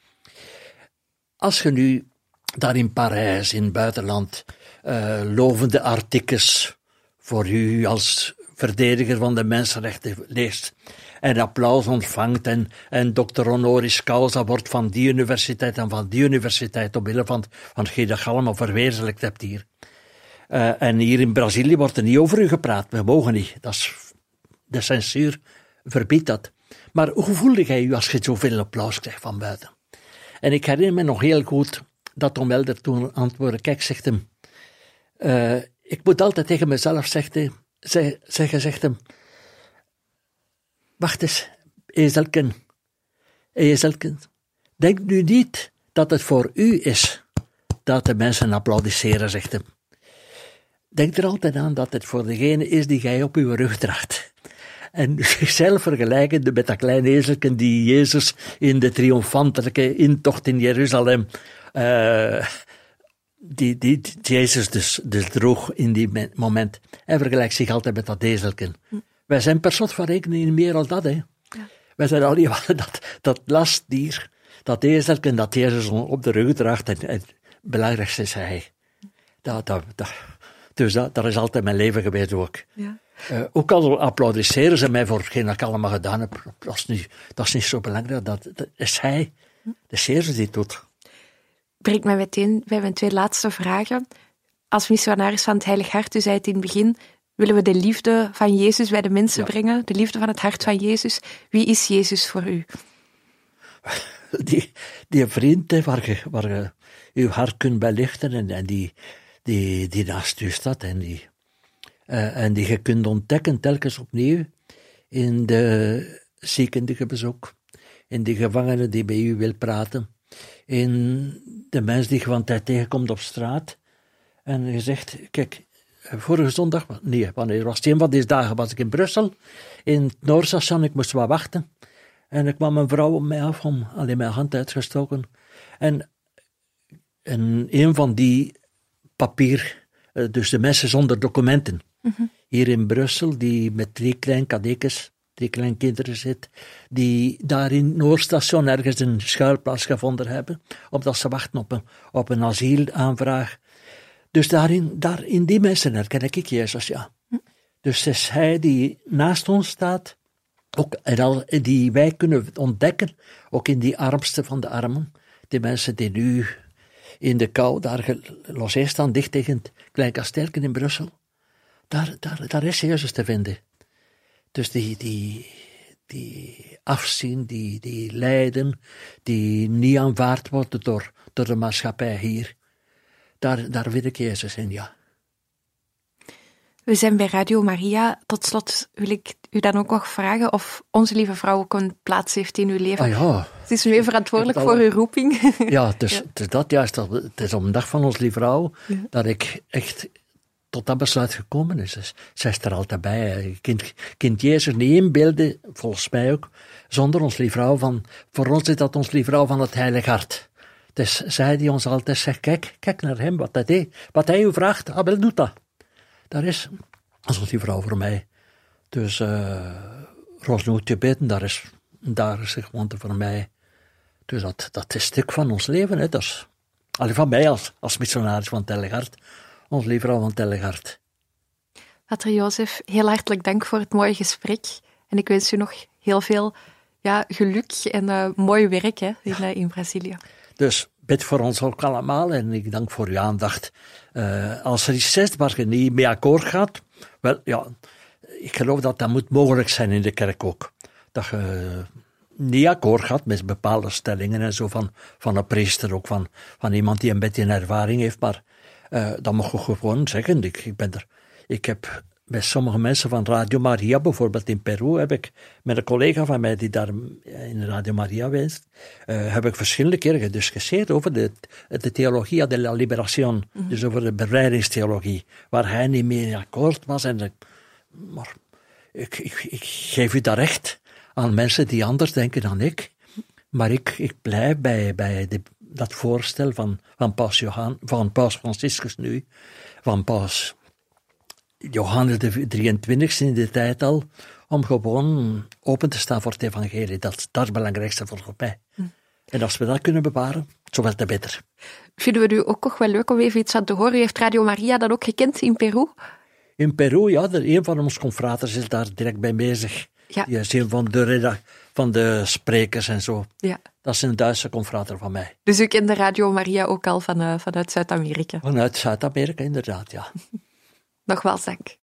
Als je nu daar in Parijs, in het buitenland, uh, lovende artikels voor u als verdediger van de mensenrechten leest en applaus ontvangt en, en dokter honoris causa wordt van die universiteit en van die universiteit omwille van, van hetgeen dat je allemaal verwezenlijkt hebt hier. Uh, en hier in Brazilië wordt er niet over u gepraat. We mogen niet. Dat is, de censuur verbiedt dat. Maar hoe voelde jij je als je zoveel applaus krijgt van buiten? En ik herinner me nog heel goed dat Dom Elder toen antwoordde, kijk, zegt hem, uh, ik moet altijd tegen mezelf zeggen, zeggen, zegt hem, wacht eens, ezelken, ezelken, denk nu niet dat het voor u is dat de mensen applaudisseren, zegt hem. Denk er altijd aan dat het voor degene is die jij op uw rug draagt. En zichzelf vergelijkende met dat kleine ezelken die Jezus in de triomfantelijke intocht in Jeruzalem, uh, die, die, die Jezus dus, dus droeg in die moment. Hij vergelijkt zich altijd met dat ezelken. Hm. Wij zijn per slot van rekening meer dan dat, hè. Ja. Wij zijn al die, dat, dat lastdier, dat ezelken dat Jezus op de rug draagt, en, en het belangrijkste is hij. Dat, dat, dat, dus dat, dat is altijd mijn leven geweest ook. Ja. Uh, ook al applaudisseren ze mij voor hetgeen dat ik allemaal gedaan heb, dat is niet, dat is niet zo belangrijk. Dat, dat is hij, de Jezus die het doet. Brengt mij meteen bij mijn twee laatste vragen. Als missionaris van het Heilig Hart, u zei het in het begin, willen we de liefde van Jezus bij de mensen ja. brengen, de liefde van het hart van Jezus. Wie is Jezus voor u? Die, die vriend hè, waar, je, waar je uw hart kunt bij lichten en, en die, die, die naast u staat en die... Uh, en die je kunt ontdekken telkens opnieuw in de zieken die je bezoekt, in de gevangenen die bij u wil praten, in de mens die je van tijd tegenkomt op straat. En je zegt, kijk, vorige zondag, nee, wanneer was het een van deze dagen, was ik in Brussel, in het Noordstation, ik moest wat wachten. En er kwam een vrouw op mij af, om alleen mijn hand uitgestoken. En, en een van die papier, dus de mensen zonder documenten, mm-hmm. hier in Brussel, die met drie klein kadekes, drie klein kinderen zit, die daar in het Noordstation ergens een schuilplaats gevonden hebben, omdat ze wachten op een, op een asielaanvraag. Dus daarin, daar, in die mensen herken ik Jezus, ja. Mm. Dus het is hij die naast ons staat, ook, en al, die wij kunnen ontdekken, ook in die armste van de armen, die mensen die nu in de kou daar logeerd staan, dicht tegen het klein kasteelken in Brussel. Daar, daar, daar is Jezus te vinden. Dus die, die, die afzien, die, die lijden, die niet aanvaard worden door, door de maatschappij hier. Daar, daar vind ik Jezus in, ja. We zijn bij Radio Maria. Tot slot wil ik u dan ook nog vragen of Onze Lieve Vrouw ook een plaats heeft in uw leven. Ah ja. Het is nu verantwoordelijk voor uw roeping. Ja, dus, ja. Dus dat juist. Het is op een dag van Onze Lieve Vrouw ja. dat ik echt tot dat besluit gekomen is. Dus zij is er altijd bij. Kind, kind Jezus niet inbeelden, volgens mij ook, zonder Onze Lieve Vrouw van... Voor ons is dat Onze Lieve Vrouw van het Heilige Hart. Het is zij die ons altijd zegt, kijk, kijk naar hem, wat hij deed. Wat hij u vraagt, ah, wel, doet dat. Daar is Onze Lieve Vrouw voor mij. Dus uh, Roos Tibeten, daar is, daar is de gewoonte voor mij. Dus dat, dat is een stuk van ons leven. Hè. Dat is, allee, van mij als, als missionaris van het Heilige Hart. Onze Lieve Vrouw van het Heilige Hart. Pater Jozef, heel hartelijk dank voor het mooie gesprek. En ik wens u nog heel veel ja, geluk en uh, mooi werk hè, in, uh, in Brazilië. Dus bid voor ons ook allemaal en ik dank voor uw aandacht. Uh, als er iets is waar je niet mee akkoord gaat, wel ja, ik geloof dat dat moet mogelijk zijn in de kerk ook. Dat je niet akkoord gaat met bepaalde stellingen en zo van, van een priester, ook van, van iemand die een beetje een ervaring heeft, maar uh, dan mag je gewoon zeggen, ik, ik ben er, ik heb... Met sommige mensen van Radio Maria, bijvoorbeeld in Peru, heb ik met een collega van mij die daar in Radio Maria wijst, uh, heb ik verschillende keren gediscussieerd over de, de theologia de la liberación, mm-hmm. dus over de bevrijdingstheologie, waar hij niet mee akkoord was. En ik, maar ik, ik, ik geef u dat recht aan mensen die anders denken dan ik, maar ik, ik blijf bij, bij de, dat voorstel van, van, Paus Johan, van Paus Franciscus nu, van Paus Johannes de drieëntwintigste in de tijd al, om gewoon open te staan voor het evangelie. Dat, dat is het belangrijkste voor mij. Mm. En als we dat kunnen bewaren, zoveel te beter. Vinden we het u ook nog wel leuk om even iets aan te horen? U heeft Radio Maria dat ook gekend in Peru? In Peru, ja. De, een van onze confraters is daar direct bij bezig. Ja. Die is een van de, van de sprekers en zo. Ja. Dat is een Duitse confrater van mij. Dus u kende Radio Maria ook al van, uh, vanuit Zuid-Amerika? Vanuit Zuid-Amerika, inderdaad, ja. Nogmaals dank.